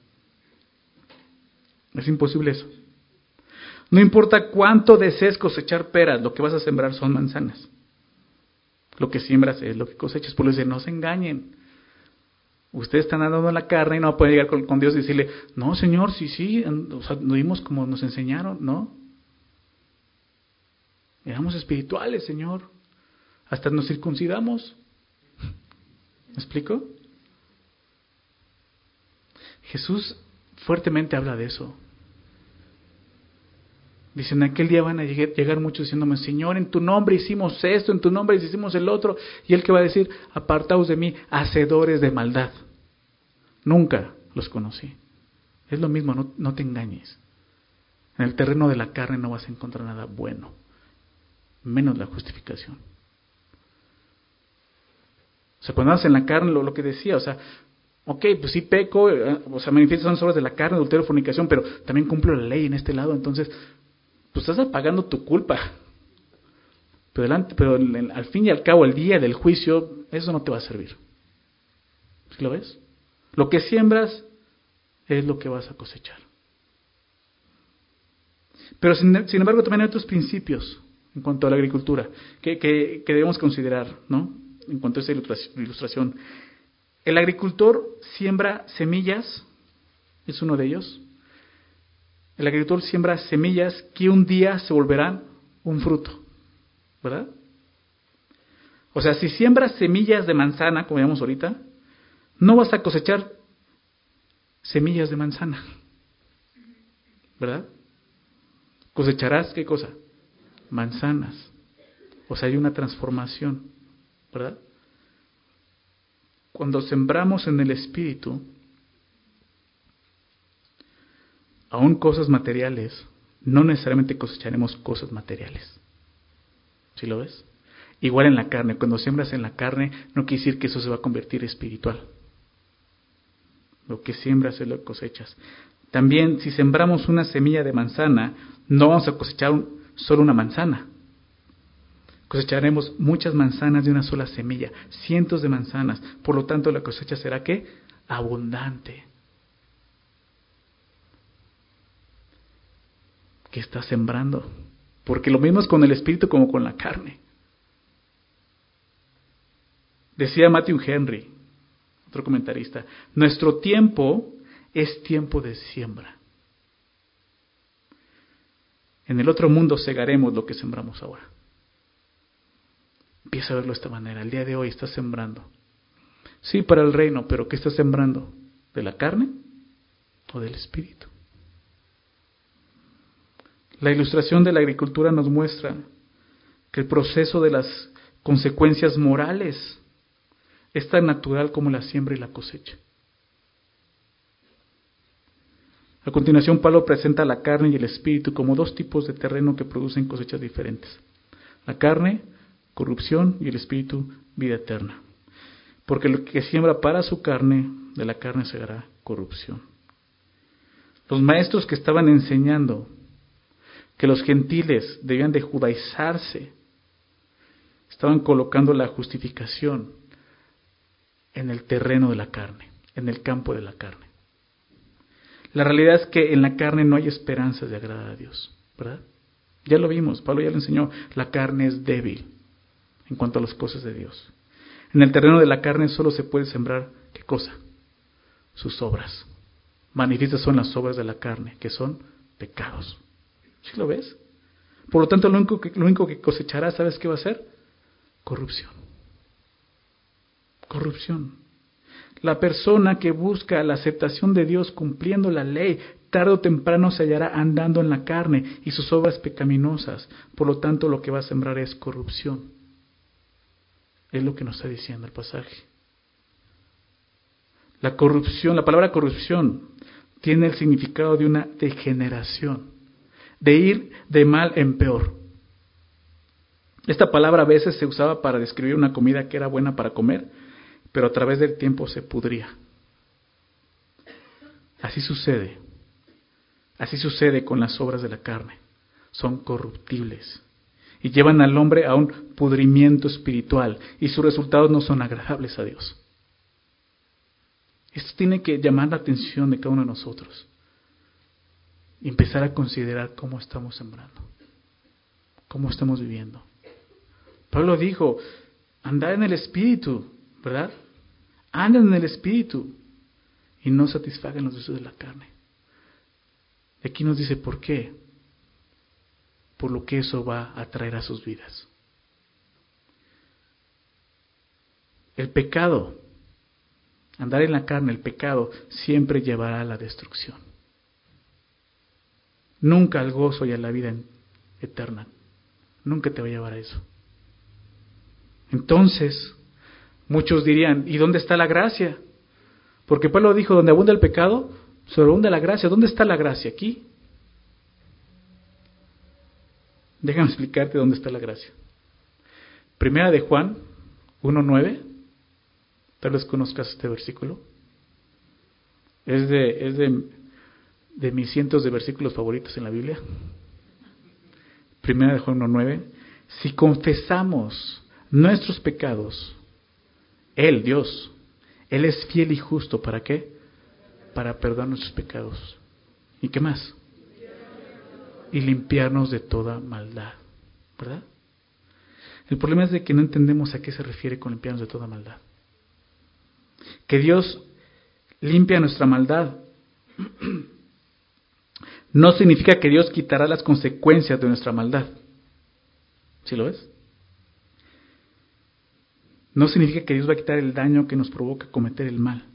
Es imposible eso. No importa cuánto desees cosechar peras, lo que vas a sembrar son manzanas. Lo que siembras es lo que cosechas. Por eso dice, no se engañen. Ustedes están andando en la carne y no pueden llegar con, con Dios y decirle, no, Señor, sí, sí, o sea, nos vimos como nos enseñaron, ¿no? Éramos espirituales, Señor. Hasta nos circuncidamos. ¿Me explico? Jesús fuertemente habla de eso. Dicen, aquel día van a llegar, llegar muchos diciéndome, Señor, en tu nombre hicimos esto, en tu nombre hicimos el otro. Y él que va a decir, apartaos de mí, hacedores de maldad. Nunca los conocí. Es lo mismo, no, no te engañes. En el terreno de la carne no vas a encontrar nada bueno, menos la justificación. O sea, cuando andas en la carne, lo, lo que decía, o sea, ok, pues sí peco, eh, o sea, manifiesto las obras de la carne, adulterio, fornicación, pero también cumplo la ley en este lado, entonces, pues estás apagando tu culpa. Pero, delante, pero al fin y al cabo, el día del juicio, eso no te va a servir. ¿Sí lo ves? Lo que siembras es lo que vas a cosechar. Pero sin, sin embargo, también hay otros principios en cuanto a la agricultura que, que, que debemos considerar, ¿no? En cuanto a esta ilustración. El agricultor siembra semillas, es uno de ellos. El agricultor siembra semillas que un día se volverán un fruto, ¿verdad? O sea, si siembras semillas de manzana, como llamamos ahorita, no vas a cosechar semillas de manzana, ¿verdad? Cosecharás, ¿qué cosa? Manzanas. O sea, hay una transformación, ¿verdad? Cuando sembramos en el Espíritu, aún cosas materiales, no necesariamente cosecharemos cosas materiales. ¿Sí lo ves? Igual en la carne, cuando siembras en la carne, no quiere decir que eso se va a convertir espiritual. Lo que siembras es lo que cosechas. También, si sembramos una semilla de manzana, no vamos a cosechar un, solo una manzana. Cosecharemos muchas manzanas de una sola semilla, cientos de manzanas. Por lo tanto, la cosecha será ¿qué? Abundante. ¿Qué estás sembrando? Porque lo mismo es con el espíritu como con la carne. Decía Matthew Henry, otro comentarista, nuestro tiempo es tiempo de siembra. En el otro mundo segaremos lo que sembramos ahora. Empieza a verlo de esta manera. El día de hoy estás sembrando. Sí, para el reino, pero ¿qué estás sembrando? ¿De la carne o del espíritu? La ilustración de la agricultura nos muestra que el proceso de las consecuencias morales es tan natural como la siembra y la cosecha. A continuación, Pablo presenta la carne y el espíritu como dos tipos de terreno que producen cosechas diferentes. La carne, corrupción, y el espíritu, vida eterna. porque lo que siembra para su carne, de la carne será corrupción. Los maestros que estaban enseñando que los gentiles debían de judaizarse, estaban colocando la justificación en el terreno de la carne, en el campo de la carne. La realidad es que en la carne no hay esperanzas de agradar a Dios, ¿verdad? Ya lo vimos, Pablo ya lo enseñó, la carne es débil en cuanto a las cosas de Dios. En el terreno de la carne solo se puede sembrar, ¿qué cosa? Sus obras. Manifiestas son las obras de la carne, que son pecados. ¿Sí lo ves? Por lo tanto, lo único que, lo único que cosechará, ¿sabes qué va a ser? Corrupción. Corrupción. La persona que busca la aceptación de Dios cumpliendo la ley, tarde o temprano se hallará andando en la carne y sus obras pecaminosas. Por lo tanto, lo que va a sembrar es corrupción. Es lo que nos está diciendo el pasaje. La corrupción, la palabra corrupción, tiene el significado de una degeneración, de ir de mal en peor. Esta palabra a veces se usaba para describir una comida que era buena para comer, pero a través del tiempo se pudría. Así sucede. Así sucede con las obras de la carne. Son corruptibles y llevan al hombre a un pudrimiento espiritual y sus resultados no son agradables a Dios. Esto tiene que llamar la atención de cada uno de nosotros y empezar a considerar cómo estamos sembrando, cómo estamos viviendo. Pablo dijo, andad en el Espíritu, ¿verdad? Anden en el Espíritu y no satisfagan los deseos de la carne. Aquí nos dice por qué. Por lo que eso va a traer a sus vidas. El pecado, andar en la carne, el pecado siempre llevará a la destrucción. Nunca al gozo y a la vida eterna. Nunca te va a llevar a eso. Entonces, muchos dirían, ¿y dónde está la gracia? Porque Pablo dijo, donde abunda el pecado, sobreabunda la gracia. ¿Dónde está la gracia? Aquí. Déjame explicarte dónde está la gracia. Primera de Juan uno nueve. Tal vez conozcas este versículo. Es de, es de, de mis cientos de versículos favoritos en la Biblia. Primera de Juan uno nueve. Si confesamos nuestros pecados, Él, Dios, Él es fiel y justo. ¿Para qué? Para perdonar nuestros pecados. ¿Y qué más? Y limpiarnos de toda maldad. ¿Verdad? El problema es de que no entendemos a qué se refiere con limpiarnos de toda maldad. Que Dios limpia nuestra maldad no significa que Dios quitará las consecuencias de nuestra maldad. ¿Sí lo ves? No significa que Dios va a quitar el daño que nos provoca cometer el mal.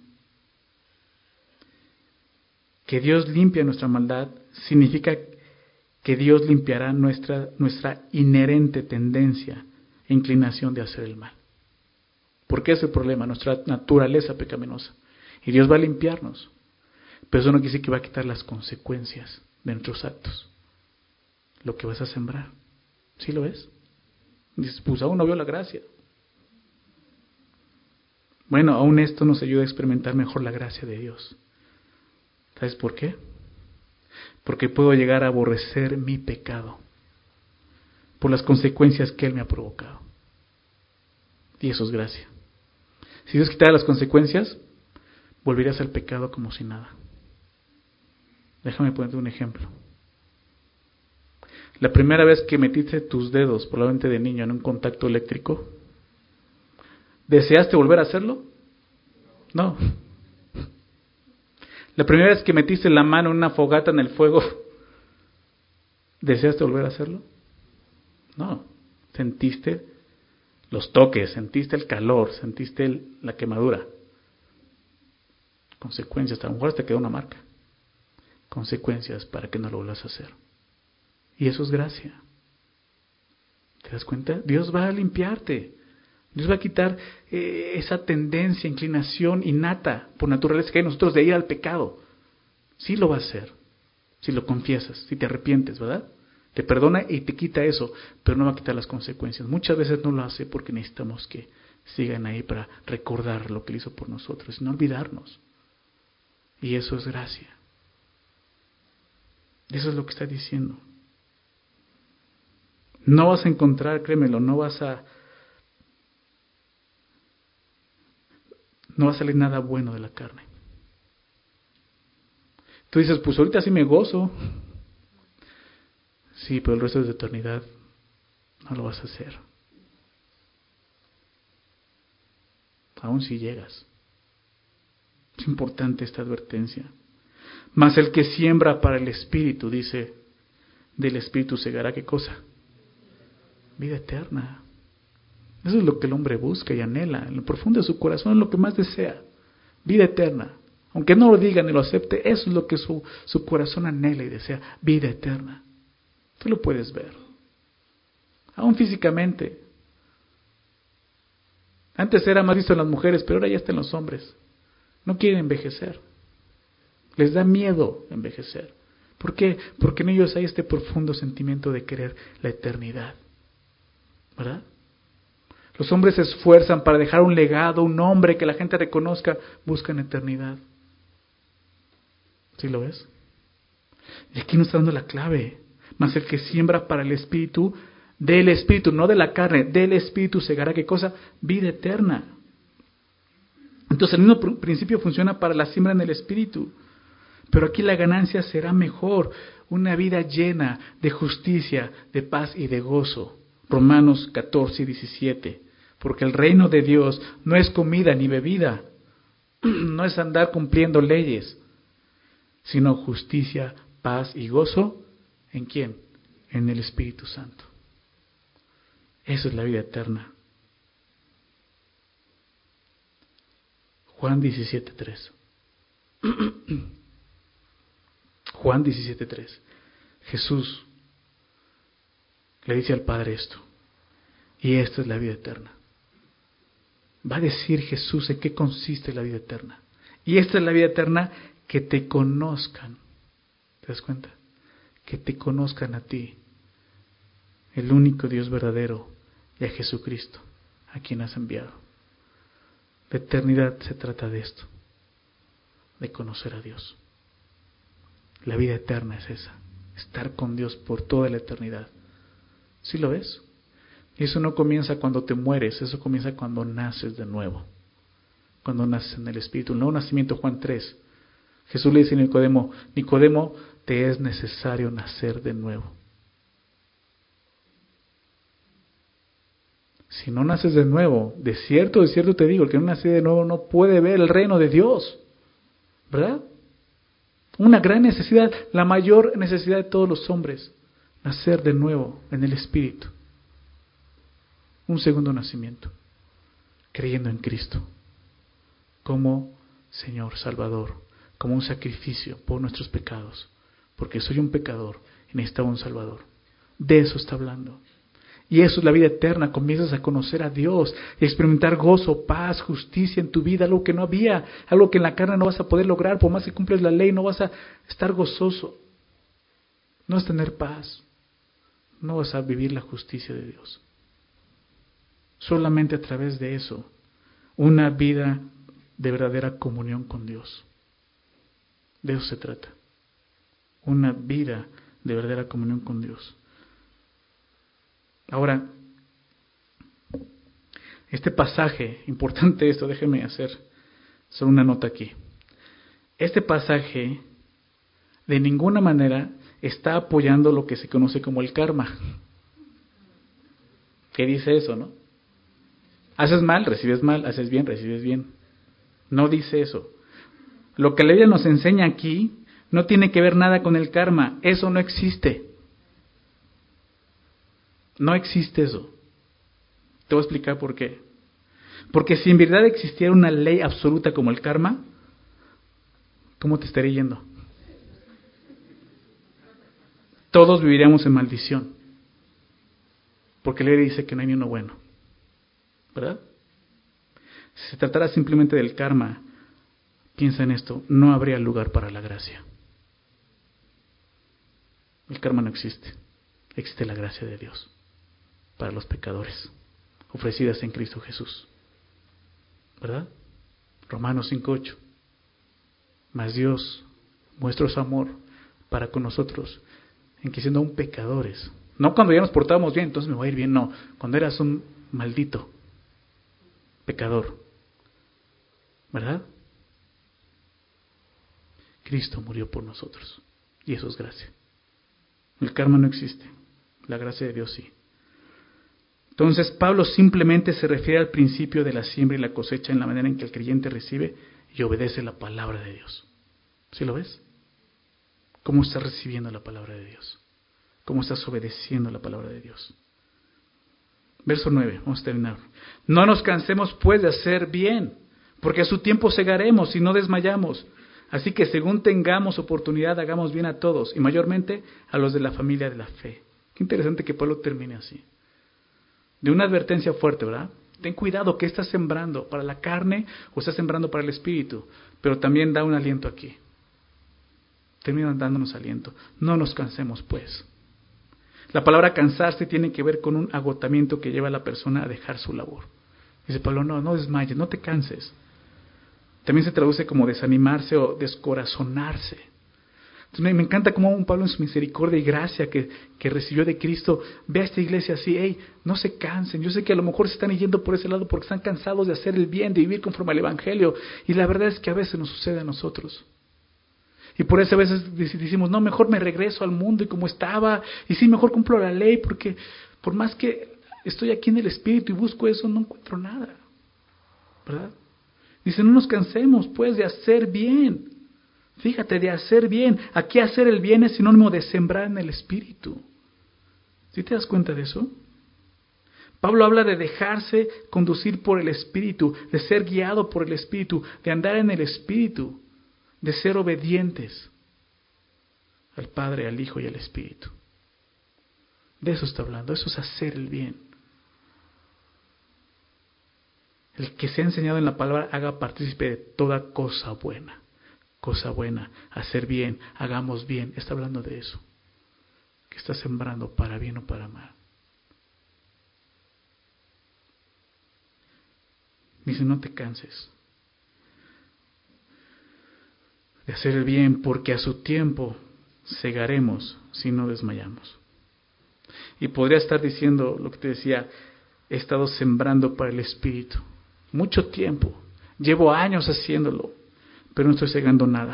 Que Dios limpia nuestra maldad significa que Dios limpiará nuestra, nuestra inherente tendencia e inclinación de hacer el mal. Porque es el problema, nuestra naturaleza pecaminosa. Y Dios va a limpiarnos. Pero eso no quiere decir que va a quitar las consecuencias de nuestros actos. Lo que vas a sembrar. ¿Sí lo ves? Dices, pues aún no veo la gracia. Bueno, aún esto nos ayuda a experimentar mejor la gracia de Dios. ¿Sabes por qué? Porque puedo llegar a aborrecer mi pecado por las consecuencias que Él me ha provocado. Y eso es gracia. Si Dios quitara las consecuencias, volverías al pecado como si nada. Déjame ponerte un ejemplo. La primera vez que metiste tus dedos, probablemente de niño, en un contacto eléctrico, ¿deseaste volver a hacerlo? No. La primera vez que metiste la mano en una fogata en el fuego, ¿deseaste volver a hacerlo? No. Sentiste los toques, sentiste el calor, sentiste el, la quemadura. Consecuencias, a lo mejor te quedó una marca. Consecuencias para que no lo vuelvas a hacer. Y eso es gracia. ¿Te das cuenta? Dios va a limpiarte. Dios va a quitar eh, esa tendencia, inclinación innata por naturaleza que hay en nosotros de ir al pecado. Sí lo va a hacer, si lo confiesas, si te arrepientes, ¿verdad? Te perdona y te quita eso, pero no va a quitar las consecuencias. Muchas veces no lo hace porque necesitamos que sigan ahí para recordar lo que Él hizo por nosotros y no olvidarnos. Y eso es gracia. Eso es lo que está diciendo. No vas a encontrar, créemelo, no vas a... No va a salir nada bueno de la carne. Tú dices, pues ahorita sí me gozo. Sí, pero el resto de tu eternidad no lo vas a hacer. Aún si llegas. Es importante esta advertencia. Mas el que siembra para el Espíritu, dice, del Espíritu segará, ¿qué cosa? Vida eterna. Eso es lo que el hombre busca y anhela. En lo profundo de su corazón es lo que más desea. Vida eterna. Aunque no lo diga ni lo acepte, eso es lo que su, su corazón anhela y desea. Vida eterna. Tú lo puedes ver. Aún físicamente. Antes era más visto en las mujeres, pero ahora ya está en los hombres. No quieren envejecer. Les da miedo envejecer. ¿Por qué? Porque en ellos hay este profundo sentimiento de querer la eternidad. ¿Verdad? Los hombres se esfuerzan para dejar un legado, un nombre que la gente reconozca, buscan eternidad. ¿Sí lo ves? Y aquí nos está dando la clave. Mas el que siembra para el Espíritu, del Espíritu, no de la carne, del Espíritu segará, ¿qué cosa? Vida eterna. Entonces el mismo principio funciona para la siembra en el Espíritu. Pero aquí la ganancia será mejor, una vida llena de justicia, de paz y de gozo. Romanos catorce y diecisiete. Porque el reino de Dios no es comida ni bebida, no es andar cumpliendo leyes, sino justicia, paz y gozo. ¿En quién? En el Espíritu Santo. Eso es la vida eterna. Juan diecisiete tres. Juan diecisiete tres. Jesús le dice al Padre esto. Y esta es la vida eterna. Va a decir Jesús en qué consiste la vida eterna. Y esta es la vida eterna, que te conozcan. ¿Te das cuenta? Que te conozcan a ti, el único Dios verdadero, y a Jesucristo, a quien has enviado. La eternidad se trata de esto, de conocer a Dios. La vida eterna es esa, estar con Dios por toda la eternidad. ¿Sí lo ves? Y eso no comienza cuando te mueres, eso comienza cuando naces de nuevo. Cuando naces en el Espíritu. El nuevo nacimiento, Juan tres. Jesús le dice a Nicodemo, Nicodemo, te es necesario nacer de nuevo. Si no naces de nuevo, de cierto, de cierto te digo, el que no nace de nuevo no puede ver el reino de Dios. ¿Verdad? Una gran necesidad, la mayor necesidad de todos los hombres, nacer de nuevo en el Espíritu. Un segundo nacimiento, creyendo en Cristo como Señor Salvador, como un sacrificio por nuestros pecados, porque soy un pecador y necesitaba un Salvador. De eso está hablando. Y eso es la vida eterna. Comienzas a conocer a Dios y a experimentar gozo, paz, justicia en tu vida, algo que no había, algo que en la carne no vas a poder lograr. Por más que cumples la ley, no vas a estar gozoso. No vas a tener paz. No vas a vivir la justicia de Dios. Solamente a través de eso, una vida de verdadera comunión con Dios. De eso se trata. Una vida de verdadera comunión con Dios. Ahora, este pasaje, importante esto, déjeme hacer solo una nota aquí. Este pasaje de ninguna manera está apoyando lo que se conoce como el karma. ¿Qué dice eso, no? Haces mal, recibes mal, haces bien, recibes bien. No dice eso. Lo que la Biblia nos enseña aquí no tiene que ver nada con el karma. Eso no existe. No existe eso. Te voy a explicar por qué. Porque si en verdad existiera una ley absoluta como el karma, ¿cómo te estaría yendo? Todos viviríamos en maldición. Porque la ley dice que no hay ni uno bueno. ¿Verdad? Si se tratara simplemente del karma, piensa en esto, no habría lugar para la gracia. El karma no existe. existe la gracia de Dios para los pecadores, ofrecidas en Cristo Jesús. ¿Verdad? Romanos cinco ocho. Mas Dios muestra su amor para con nosotros, en que siendo aún pecadores, no cuando ya nos portábamos bien, entonces me voy a ir bien, no, cuando eras un maldito pecador, ¿verdad? Cristo murió por nosotros, y eso es gracia. El karma no existe, la gracia de Dios sí. Entonces Pablo simplemente se refiere al principio de la siembra y la cosecha en la manera en que el creyente recibe y obedece la palabra de Dios. ¿Sí lo ves? ¿Cómo estás recibiendo la palabra de Dios? ¿Cómo estás obedeciendo la palabra de Dios? Verso nueve, vamos a terminar. No nos cansemos pues de hacer bien, porque a su tiempo segaremos y no desmayamos. Así que según tengamos oportunidad, hagamos bien a todos, y mayormente a los de la familia de la fe. Qué interesante que Pablo termine así. De una advertencia fuerte, ¿verdad? Ten cuidado, que estás sembrando para la carne o estás sembrando para el espíritu, pero también da un aliento aquí. Termina dándonos aliento. No nos cansemos, pues. La palabra cansarse tiene que ver con un agotamiento que lleva a la persona a dejar su labor. Dice Pablo, no, no desmayes, no te canses. También se traduce como desanimarse o descorazonarse. Entonces me, me encanta cómo un Pablo en su misericordia y gracia que, que recibió de Cristo ve a esta iglesia así, hey, no se cansen. Yo sé que a lo mejor se están yendo por ese lado porque están cansados de hacer el bien, de vivir conforme al Evangelio. Y la verdad es que a veces nos sucede a nosotros. Y por eso a veces decimos, no, mejor me regreso al mundo y como estaba, y sí, mejor cumplo la ley, porque por más que estoy aquí en el Espíritu y busco eso, no encuentro nada, ¿verdad? Dice, no nos cansemos pues de hacer bien, fíjate, de hacer bien. Aquí hacer el bien es sinónimo de sembrar en el Espíritu. ¿Sí te das cuenta de eso? Pablo habla de dejarse conducir por el Espíritu, de ser guiado por el Espíritu, de andar en el Espíritu, de ser obedientes al Padre, al Hijo y al Espíritu. De eso está hablando, eso es hacer el bien. El que se ha enseñado en la palabra haga partícipe de toda cosa buena. Cosa buena, hacer bien, hagamos bien. Está hablando de eso. Que está sembrando para bien o para mal. Dice, no te canses de hacer el bien, porque a su tiempo segaremos si no desmayamos. Y podría estar diciendo lo que te decía, he estado sembrando para el Espíritu mucho tiempo, llevo años haciéndolo, pero no estoy segando nada.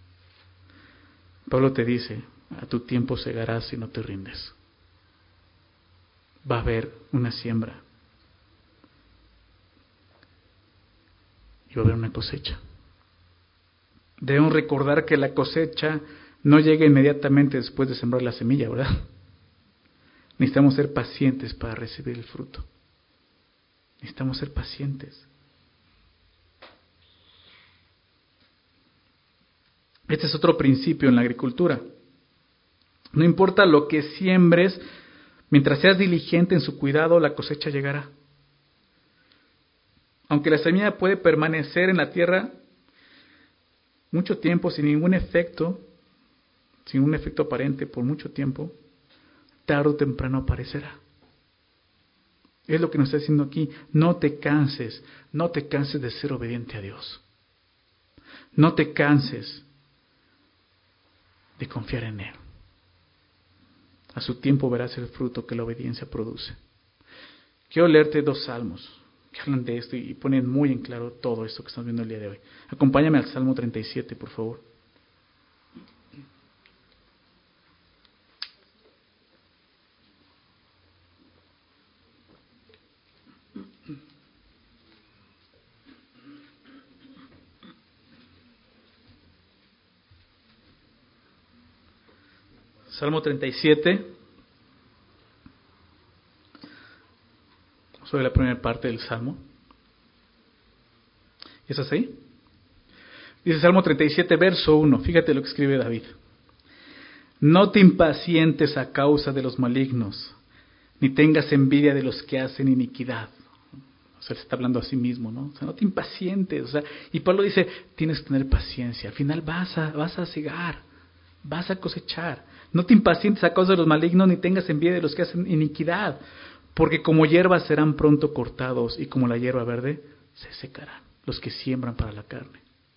Pablo te dice, a tu tiempo segarás si no te rindes. Va a haber una siembra y va a haber una cosecha. Debemos recordar que la cosecha no llega inmediatamente después de sembrar la semilla, ¿verdad? Necesitamos ser pacientes para recibir el fruto. Necesitamos ser pacientes. Este es otro principio en la agricultura. No importa lo que siembres, mientras seas diligente en su cuidado, la cosecha llegará. Aunque la semilla puede permanecer en la tierra mucho tiempo sin ningún efecto, sin un efecto aparente por mucho tiempo, tarde o temprano aparecerá. Es lo que nos está diciendo aquí. No te canses, no te canses de ser obediente a Dios. No te canses de confiar en Él. A su tiempo verás el fruto que la obediencia produce. Quiero leerte dos salmos que hablan de esto y ponen muy en claro todo esto que estamos viendo el día de hoy. Acompáñame al Salmo treinta y siete, por favor. Salmo treinta y siete. Soy la primera parte del Salmo. ¿Es así? Dice Salmo treinta y siete, verso uno. Fíjate lo que escribe David. No te impacientes a causa de los malignos, ni tengas envidia de los que hacen iniquidad. O sea, se está hablando a sí mismo, ¿no? O sea, no te impacientes. O sea, y Pablo dice, tienes que tener paciencia. Al final vas a, vas a cegar, vas a cosechar. No te impacientes a causa de los malignos, ni tengas envidia de los que hacen iniquidad, porque como hierba serán pronto cortados, y como la hierba verde se secarán los que siembran para la carne.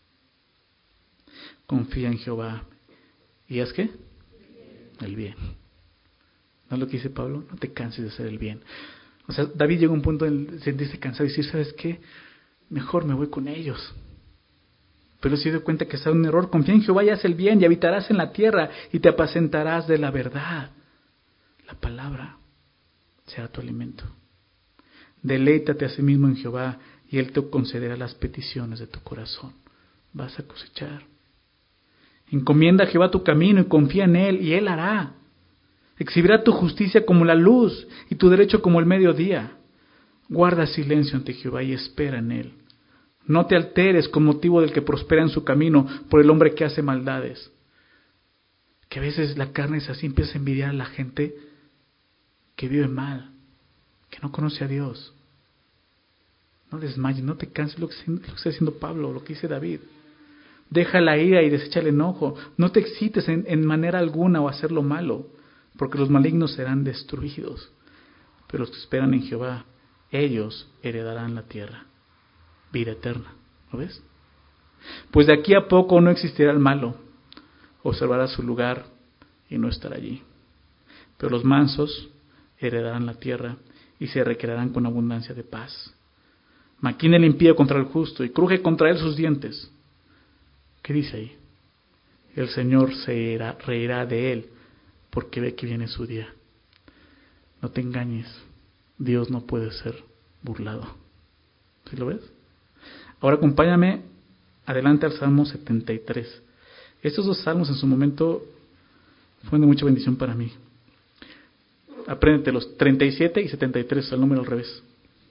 Confía en Jehová. ¿Y haz qué? El bien. ¿No es lo que dice Pablo? No te canses de hacer el bien. O sea, David llegó a un punto de sentirse cansado y decir, ¿sabes qué? Mejor me voy con ellos. Pero se dio cuenta que es un error. Confía en Jehová y haz el bien, y habitarás en la tierra, y te apacentarás de la verdad. La palabra será tu alimento. Deleítate a sí mismo en Jehová, y Él te concederá las peticiones de tu corazón. Vas a cosechar. Encomienda a Jehová tu camino y confía en Él, y Él hará. Exhibirá tu justicia como la luz y tu derecho como el mediodía. Guarda silencio ante Jehová y espera en Él. No te alteres con motivo del que prospera en su camino por el hombre que hace maldades. Que a veces la carne es así, empieza a envidiar a la gente que vive mal, que no conoce a Dios. No desmayes, no te canses, lo que, lo que está diciendo Pablo, lo que dice David. Deja la ira y desecha el enojo. No te excites en, en manera alguna o hacer lo malo, porque los malignos serán destruidos. Pero los que esperan en Jehová, ellos heredarán la tierra. Vida eterna. ¿Lo ves? Pues de aquí a poco no existirá el malo. Observará su lugar y no estará allí. Pero los mansos heredarán la tierra y se recrearán con abundancia de paz. Maquina el impío contra el justo y cruje contra él sus dientes. ¿Qué dice ahí? El Señor se irá, reirá de él porque ve que viene su día. No te engañes. Dios no puede ser burlado. ¿Sí lo ves? Ahora acompáñame adelante al Salmo setenta y tres. Estos dos salmos en su momento fueron de mucha bendición para mí. Apréndete los treinta y siete y setenta y tres, el número al revés.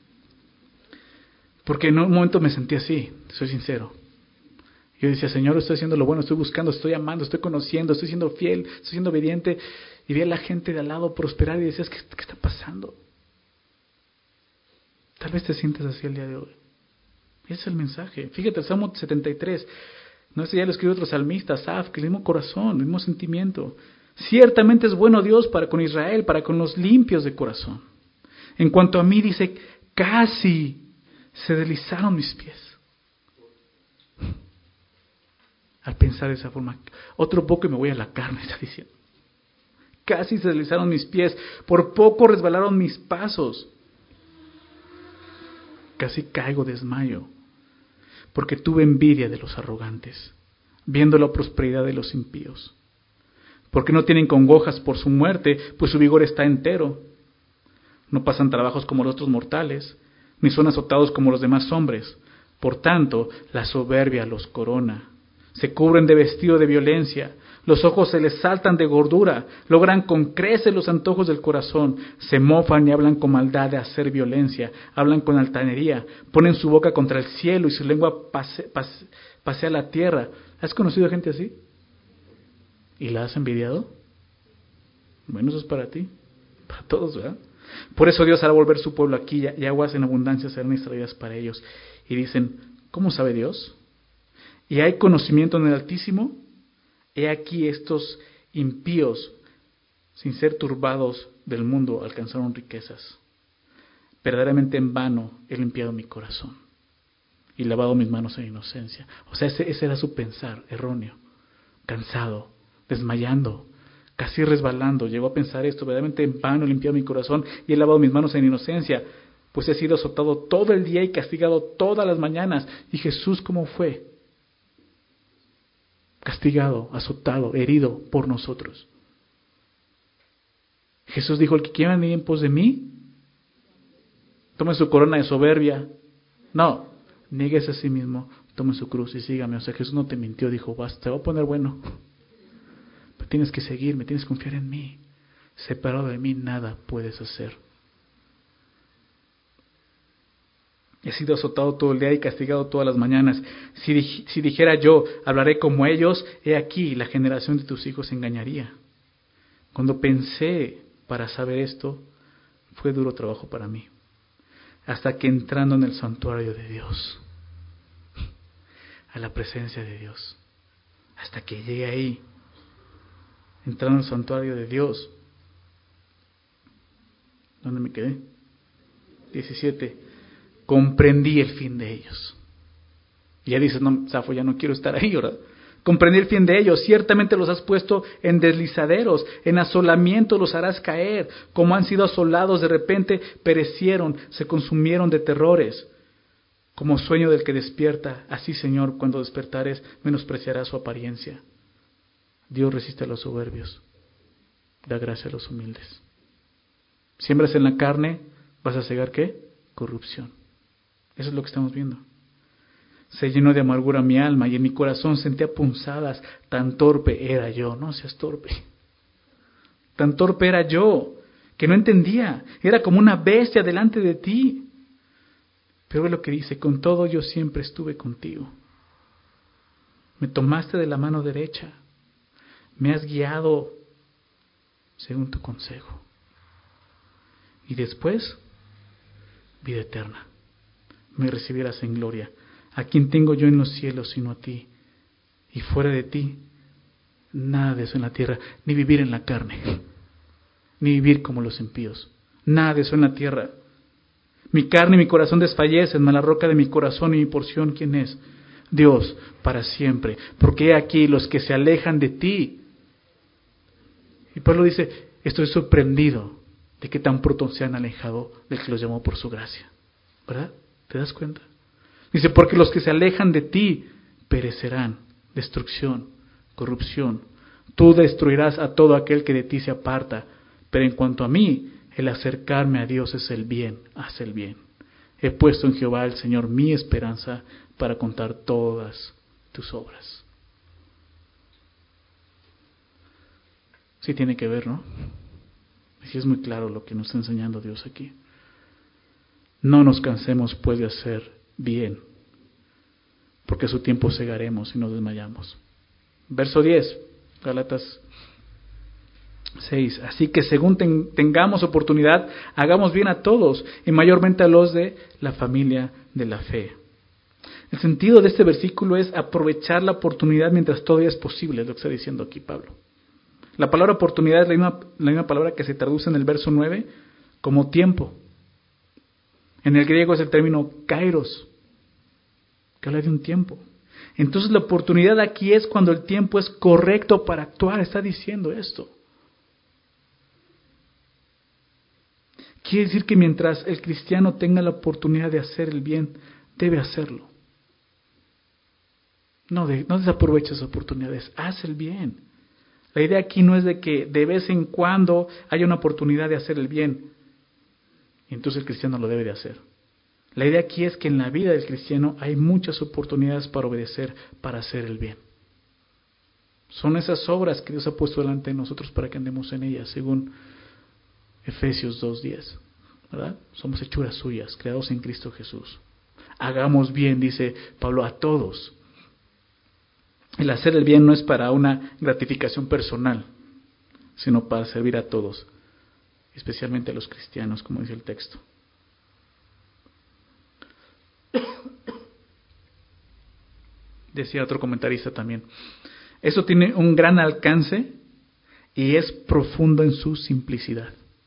Porque en un momento me sentí así, soy sincero. Yo decía, Señor, estoy haciendo lo bueno, estoy buscando, estoy amando, estoy conociendo, estoy siendo fiel, estoy siendo obediente. Y vi a la gente de al lado prosperar y decías, ¿qué, qué está pasando? Tal vez te sientes así el día de hoy. Ese es el mensaje. Fíjate, el Salmo setenta y tres. No sé, ya lo escribió otro salmista, Asaf, que el mismo corazón, el mismo sentimiento. Ciertamente es bueno Dios para con Israel, para con los limpios de corazón. En cuanto a mí, dice, casi se deslizaron mis pies. Al pensar de esa forma, otro poco y me voy a la carne, está diciendo. Casi se deslizaron mis pies, por poco resbalaron mis pasos. Casi caigo, desmayo, porque tuve envidia de los arrogantes, viendo la prosperidad de los impíos. Porque no tienen congojas por su muerte, pues su vigor está entero. No pasan trabajos como los otros mortales, ni son azotados como los demás hombres. Por tanto, la soberbia los corona. Se cubren de vestido de violencia, los ojos se les saltan de gordura, logran con creces los antojos del corazón, se mofan y hablan con maldad de hacer violencia, hablan con altanería, ponen su boca contra el cielo y su lengua pase, pase, pasea la tierra. ¿Has conocido gente así? ¿Y la has envidiado? Bueno, eso es para ti, para todos, ¿verdad? Por eso Dios hará volver su pueblo aquí y aguas en abundancia serán extraídas para ellos. Y dicen, ¿cómo sabe Dios? ¿Y hay conocimiento en el Altísimo? He aquí estos impíos, sin ser turbados del mundo, alcanzaron riquezas. Verdaderamente en vano he limpiado mi corazón y lavado mis manos en inocencia. O sea, ese, ese era su pensar erróneo, cansado, desmayando, casi resbalando. Llegó a pensar esto, verdaderamente en vano he limpiado mi corazón y he lavado mis manos en inocencia, pues he sido azotado todo el día y castigado todas las mañanas. Y Jesús, ¿cómo fue? Castigado, azotado, herido por nosotros. Jesús dijo, el que quiera venir en pos de mí, tome su corona de soberbia. No, nieguese a sí mismo, tome su cruz y sígame. O sea, Jesús no te mintió, dijo, basta, te voy a poner bueno. Pero tienes que seguirme, tienes que confiar en mí. Separado de mí nada puedes hacer. He sido azotado todo el día y castigado todas las mañanas. Si, dij- si dijera yo, hablaré como ellos, he aquí, la generación de tus hijos se engañaría. Cuando pensé para saber esto, fue duro trabajo para mí. Hasta que entrando en el santuario de Dios, a la presencia de Dios, hasta que llegué ahí, entraron al santuario de Dios. ¿Dónde me quedé? diecisiete. Comprendí el fin de ellos. Y ya dices, no, Safo, ya no quiero estar ahí, ¿verdad? Comprendí el fin de ellos. Ciertamente los has puesto en deslizaderos, en asolamiento los harás caer. Como han sido asolados, de repente perecieron, se consumieron de terrores. Como sueño del que despierta, así, Señor, cuando despertares, menospreciará su apariencia. Dios resiste a los soberbios, da gracia a los humildes. Siembras en la carne, vas a cegar ¿qué? Corrupción. Eso es lo que estamos viendo. Se llenó de amargura mi alma y en mi corazón sentía punzadas. Tan torpe era yo. No seas torpe. Tan torpe era yo que no entendía. Era como una bestia delante de ti. Pero ve lo que dice: con todo yo siempre estuve contigo. Me tomaste de la mano derecha. Me has guiado según tu consejo. Y después, vida eterna. Me recibirás en gloria. ¿A quién tengo yo en los cielos sino a ti? Y fuera de ti, nada de eso en la tierra, ni vivir en la carne, ni vivir como los impíos. Nada de eso en la tierra. Mi carne y mi corazón desfallecen, mas la roca de mi corazón y mi porción, ¿quién es? Dios, para siempre. Porque he aquí los que se alejan de ti. Y Pablo dice, estoy sorprendido de que tan pronto se han alejado del que los llamó por su gracia. ¿Verdad? ¿Te das cuenta? Dice, porque los que se alejan de ti perecerán. Destrucción, corrupción. Tú destruirás a todo aquel que de ti se aparta. Pero en cuanto a mí, el acercarme a Dios es el bien, haz el bien. He puesto en Jehová el Señor mi esperanza para contar todas tus obras. Sí tiene que ver, ¿no? Sí es muy claro lo que nos está enseñando Dios aquí. No nos cansemos pues de hacer bien, porque a su tiempo segaremos y nos desmayamos. Verso diez, Gálatas seis. Así que según ten, tengamos oportunidad, hagamos bien a todos, y mayormente a los de la familia de la fe. El sentido de este versículo es aprovechar la oportunidad mientras todavía es posible, es lo que está diciendo aquí Pablo. La palabra oportunidad es la misma, la misma palabra que se traduce en el verso nueve como tiempo. En el griego es el término kairos, que habla de un tiempo. Entonces la oportunidad aquí es cuando el tiempo es correcto para actuar, está diciendo esto. Quiere decir que mientras el cristiano tenga la oportunidad de hacer el bien, debe hacerlo. No, de, no desaproveches oportunidades, haz el bien. La idea aquí no es de que de vez en cuando haya una oportunidad de hacer el bien, y entonces el cristiano lo debe de hacer. La idea aquí es que en la vida del cristiano hay muchas oportunidades para obedecer, para hacer el bien. Son esas obras que Dios ha puesto delante de nosotros para que andemos en ellas, según Efesios dos diez, ¿verdad? Somos hechuras suyas, creados en Cristo Jesús. Hagamos bien, dice Pablo, a todos. El hacer el bien no es para una gratificación personal, sino para servir a todos, especialmente a los cristianos, como dice el texto. Decía otro comentarista también, eso tiene un gran alcance y es profundo en su simplicidad.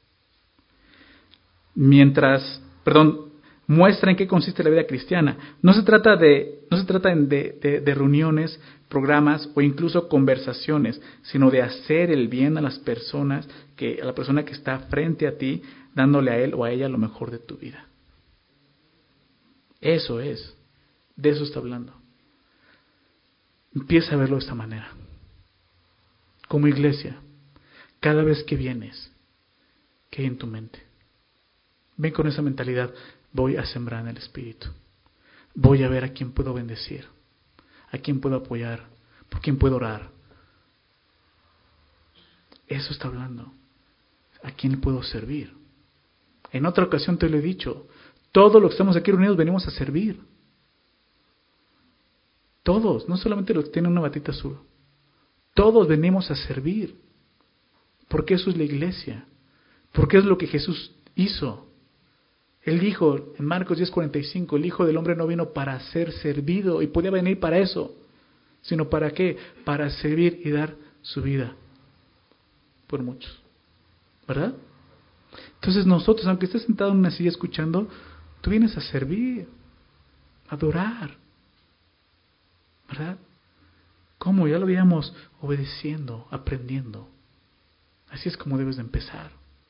Mientras, perdón, muestra en qué consiste la vida cristiana. No se trata de, no se trata de, de, de reuniones, programas o incluso conversaciones, sino de hacer el bien a las personas, que, a la persona que está frente a ti, dándole a él o a ella lo mejor de tu vida. Eso es, de eso está hablando. Empieza a verlo de esta manera. Como iglesia, cada vez que vienes, ¿qué hay en tu mente? Ven con esa mentalidad, voy a sembrar en el Espíritu. Voy a ver a quién puedo bendecir, a quién puedo apoyar, por quién puedo orar. Eso está hablando. ¿A quién puedo servir? En otra ocasión te lo he dicho, todos los que estamos aquí reunidos venimos a servir. Todos, no solamente los que tienen una batita azul. Todos venimos a servir. Porque eso es la iglesia. Porque es lo que Jesús hizo. Él dijo en Marcos diez cuarenta y cinco, el Hijo del Hombre no vino para ser servido, y podía venir para eso, sino para qué, para servir y dar su vida por muchos, ¿verdad? Entonces nosotros, aunque estés sentado en una silla escuchando, tú vienes a servir, a adorar, ¿verdad? ¿Cómo? Ya lo veíamos, obedeciendo, aprendiendo. Así es como debes de empezar.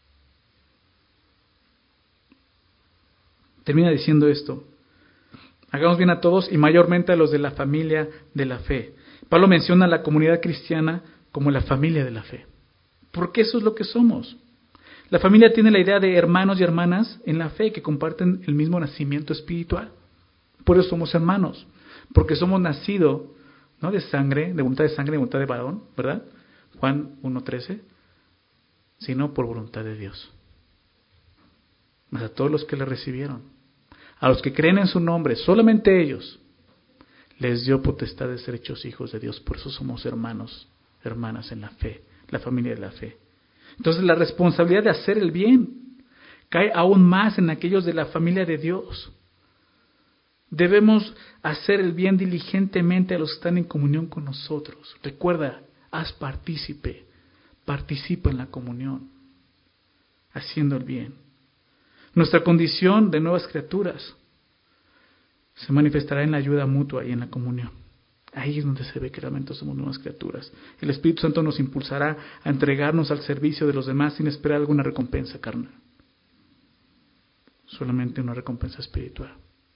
Termina diciendo esto: hagamos bien a todos y mayormente a los de la familia de la fe. Pablo menciona a la comunidad cristiana como la familia de la fe, porque eso es lo que somos. La familia tiene la idea de hermanos y hermanas en la fe que comparten el mismo nacimiento espiritual. Por eso somos hermanos, porque somos nacidos, ¿no?, de sangre, de voluntad de sangre, de voluntad de varón, ¿verdad? Juan uno trece, sino por voluntad de Dios. Mas a todos los que le recibieron, a los que creen en su nombre, solamente ellos les dio potestad de ser hechos hijos de Dios. Por eso somos hermanos, hermanas en la fe, la familia de la fe. Entonces la responsabilidad de hacer el bien cae aún más en aquellos de la familia de Dios. Debemos hacer el bien diligentemente a los que están en comunión con nosotros. Recuerda, haz partícipe, participa en la comunión, haciendo el bien. Nuestra condición de nuevas criaturas se manifestará en la ayuda mutua y en la comunión. Ahí es donde se ve que realmente somos nuevas criaturas. El Espíritu Santo nos impulsará a entregarnos al servicio de los demás sin esperar alguna recompensa carnal. Solamente una recompensa espiritual.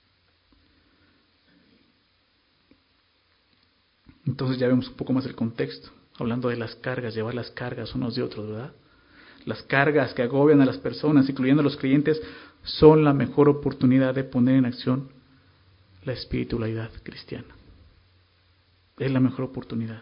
Entonces ya vemos un poco más el contexto, hablando de las cargas, llevar las cargas unos de otros, ¿verdad? Las cargas que agobian a las personas, incluyendo a los creyentes, son la mejor oportunidad de poner en acción la espiritualidad cristiana. Es la mejor oportunidad.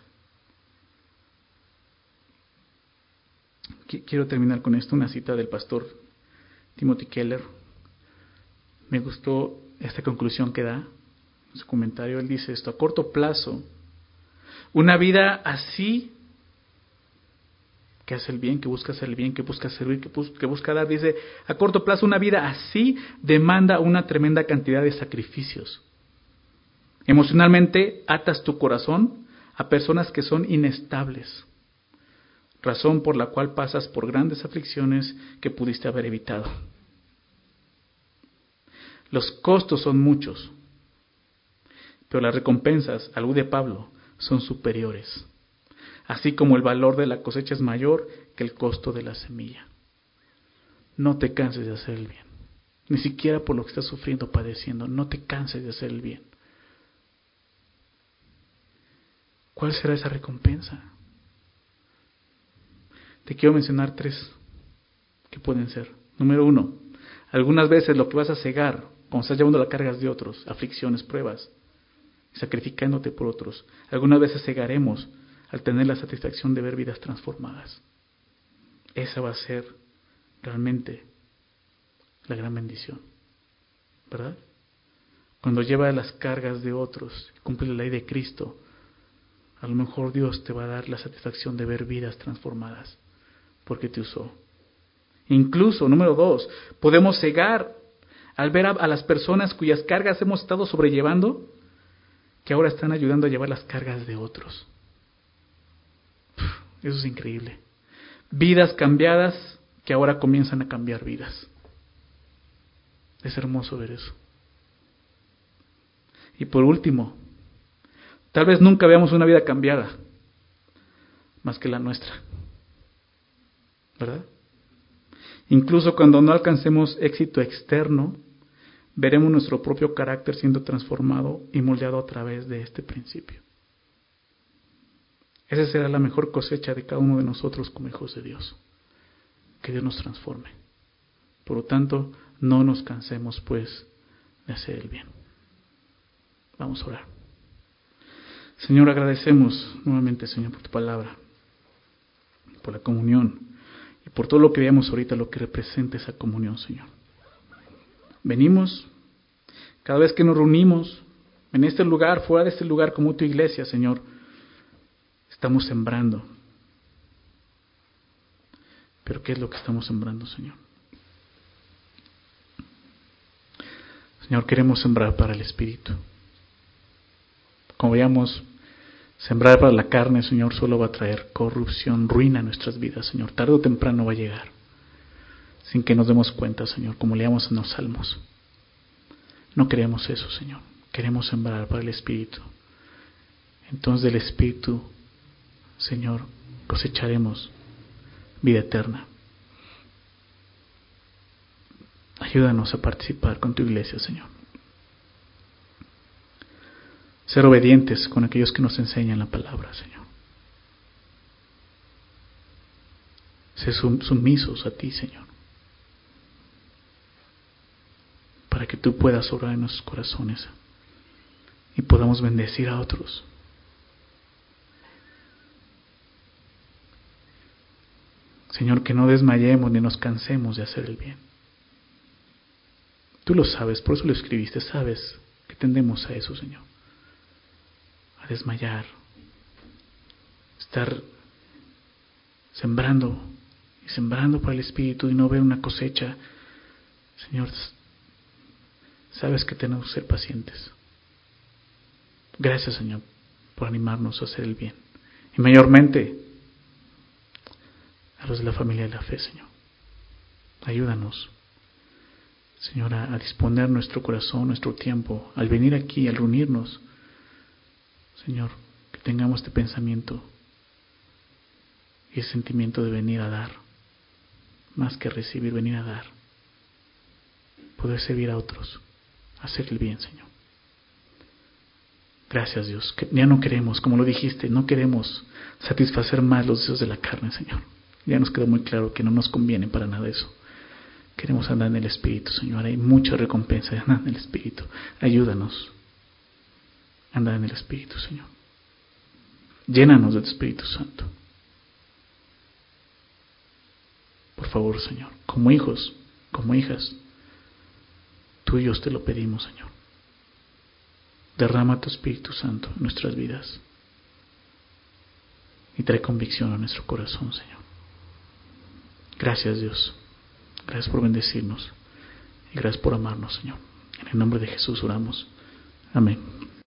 Quiero terminar con esto, una cita del pastor Timothy Keller. Me gustó esta conclusión que da en su comentario. Él dice esto: a corto plazo, una vida así, que hace el bien, que busca hacer el bien, que busca servir, que, bus- que busca dar, dice, a corto plazo una vida así demanda una tremenda cantidad de sacrificios. Emocionalmente atas tu corazón a personas que son inestables, razón por la cual pasas por grandes aflicciones que pudiste haber evitado. Los costos son muchos, pero las recompensas, alude Pablo, son superiores. Así como el valor de la cosecha es mayor que el costo de la semilla. No te canses de hacer el bien. Ni siquiera por lo que estás sufriendo, padeciendo. No te canses de hacer el bien. ¿Cuál será esa recompensa? Te quiero mencionar tres que pueden ser. Número uno, algunas veces lo que vas a cegar cuando estás llevando las cargas de otros, aflicciones, pruebas, sacrificándote por otros, algunas veces cegaremos al tener la satisfacción de ver vidas transformadas. Esa va a ser realmente la gran bendición, ¿verdad? Cuando llevas las cargas de otros, cumple la ley de Cristo, a lo mejor Dios te va a dar la satisfacción de ver vidas transformadas, porque te usó. Incluso, número dos, podemos cegar al ver a, a las personas cuyas cargas hemos estado sobrellevando, que ahora están ayudando a llevar las cargas de otros. Uf, eso es increíble. Vidas cambiadas que ahora comienzan a cambiar vidas. Es hermoso ver eso. Y por último, tal vez nunca veamos una vida cambiada más que la nuestra, ¿verdad? Incluso cuando no alcancemos éxito externo, veremos nuestro propio carácter siendo transformado y moldeado a través de este principio. Esa será la mejor cosecha de cada uno de nosotros como hijos de Dios. Que Dios nos transforme. Por lo tanto, no nos cansemos pues de hacer el bien. Vamos a orar. Señor, agradecemos nuevamente, Señor, por tu palabra, por la comunión y por todo lo que veamos ahorita, lo que representa esa comunión, Señor. Venimos, cada vez que nos reunimos, en este lugar, fuera de este lugar, como tu iglesia, Señor, estamos sembrando. Pero ¿qué es lo que estamos sembrando, Señor? Señor, queremos sembrar para el Espíritu. Como veíamos, Sembrar para la carne, Señor, solo va a traer corrupción, ruina a nuestras vidas, Señor. Tarde o temprano va a llegar, sin que nos demos cuenta, Señor, como leíamos en los Salmos. No queremos eso, Señor. Queremos sembrar para el Espíritu. Entonces del Espíritu, Señor, cosecharemos vida eterna. Ayúdanos a participar con tu iglesia, Señor. Ser obedientes con aquellos que nos enseñan la palabra, Señor. Ser sumisos a ti, Señor. Para que tú puedas obrar en nuestros corazones y podamos bendecir a otros. Señor, que no desmayemos ni nos cansemos de hacer el bien. Tú lo sabes, por eso lo escribiste, sabes que tendemos a eso, Señor. A desmayar, estar sembrando y sembrando para el Espíritu y no ver una cosecha. Señor, sabes que tenemos que ser pacientes. Gracias, Señor, por animarnos a hacer el bien. Y mayormente a los de la familia de la fe, Señor. Ayúdanos, Señor, a, a disponer nuestro corazón, nuestro tiempo, al venir aquí, al reunirnos. Señor, que tengamos este pensamiento y ese sentimiento de venir a dar, más que recibir, venir a dar. Poder servir a otros, hacer el bien, Señor. Gracias, Dios. Que ya no queremos, como lo dijiste, no queremos satisfacer más los deseos de la carne, Señor. Ya nos quedó muy claro que no nos conviene para nada eso. Queremos andar en el Espíritu, Señor. Hay mucha recompensa de andar en el Espíritu. Ayúdanos a andar en el Espíritu, Señor. Llénanos del Espíritu Santo. Por favor, Señor, como hijos, como hijas, tuyos te lo pedimos, Señor. Derrama tu Espíritu Santo en nuestras vidas y trae convicción a nuestro corazón, Señor. Gracias, Dios. Gracias por bendecirnos y gracias por amarnos, Señor. En el nombre de Jesús oramos. Amén.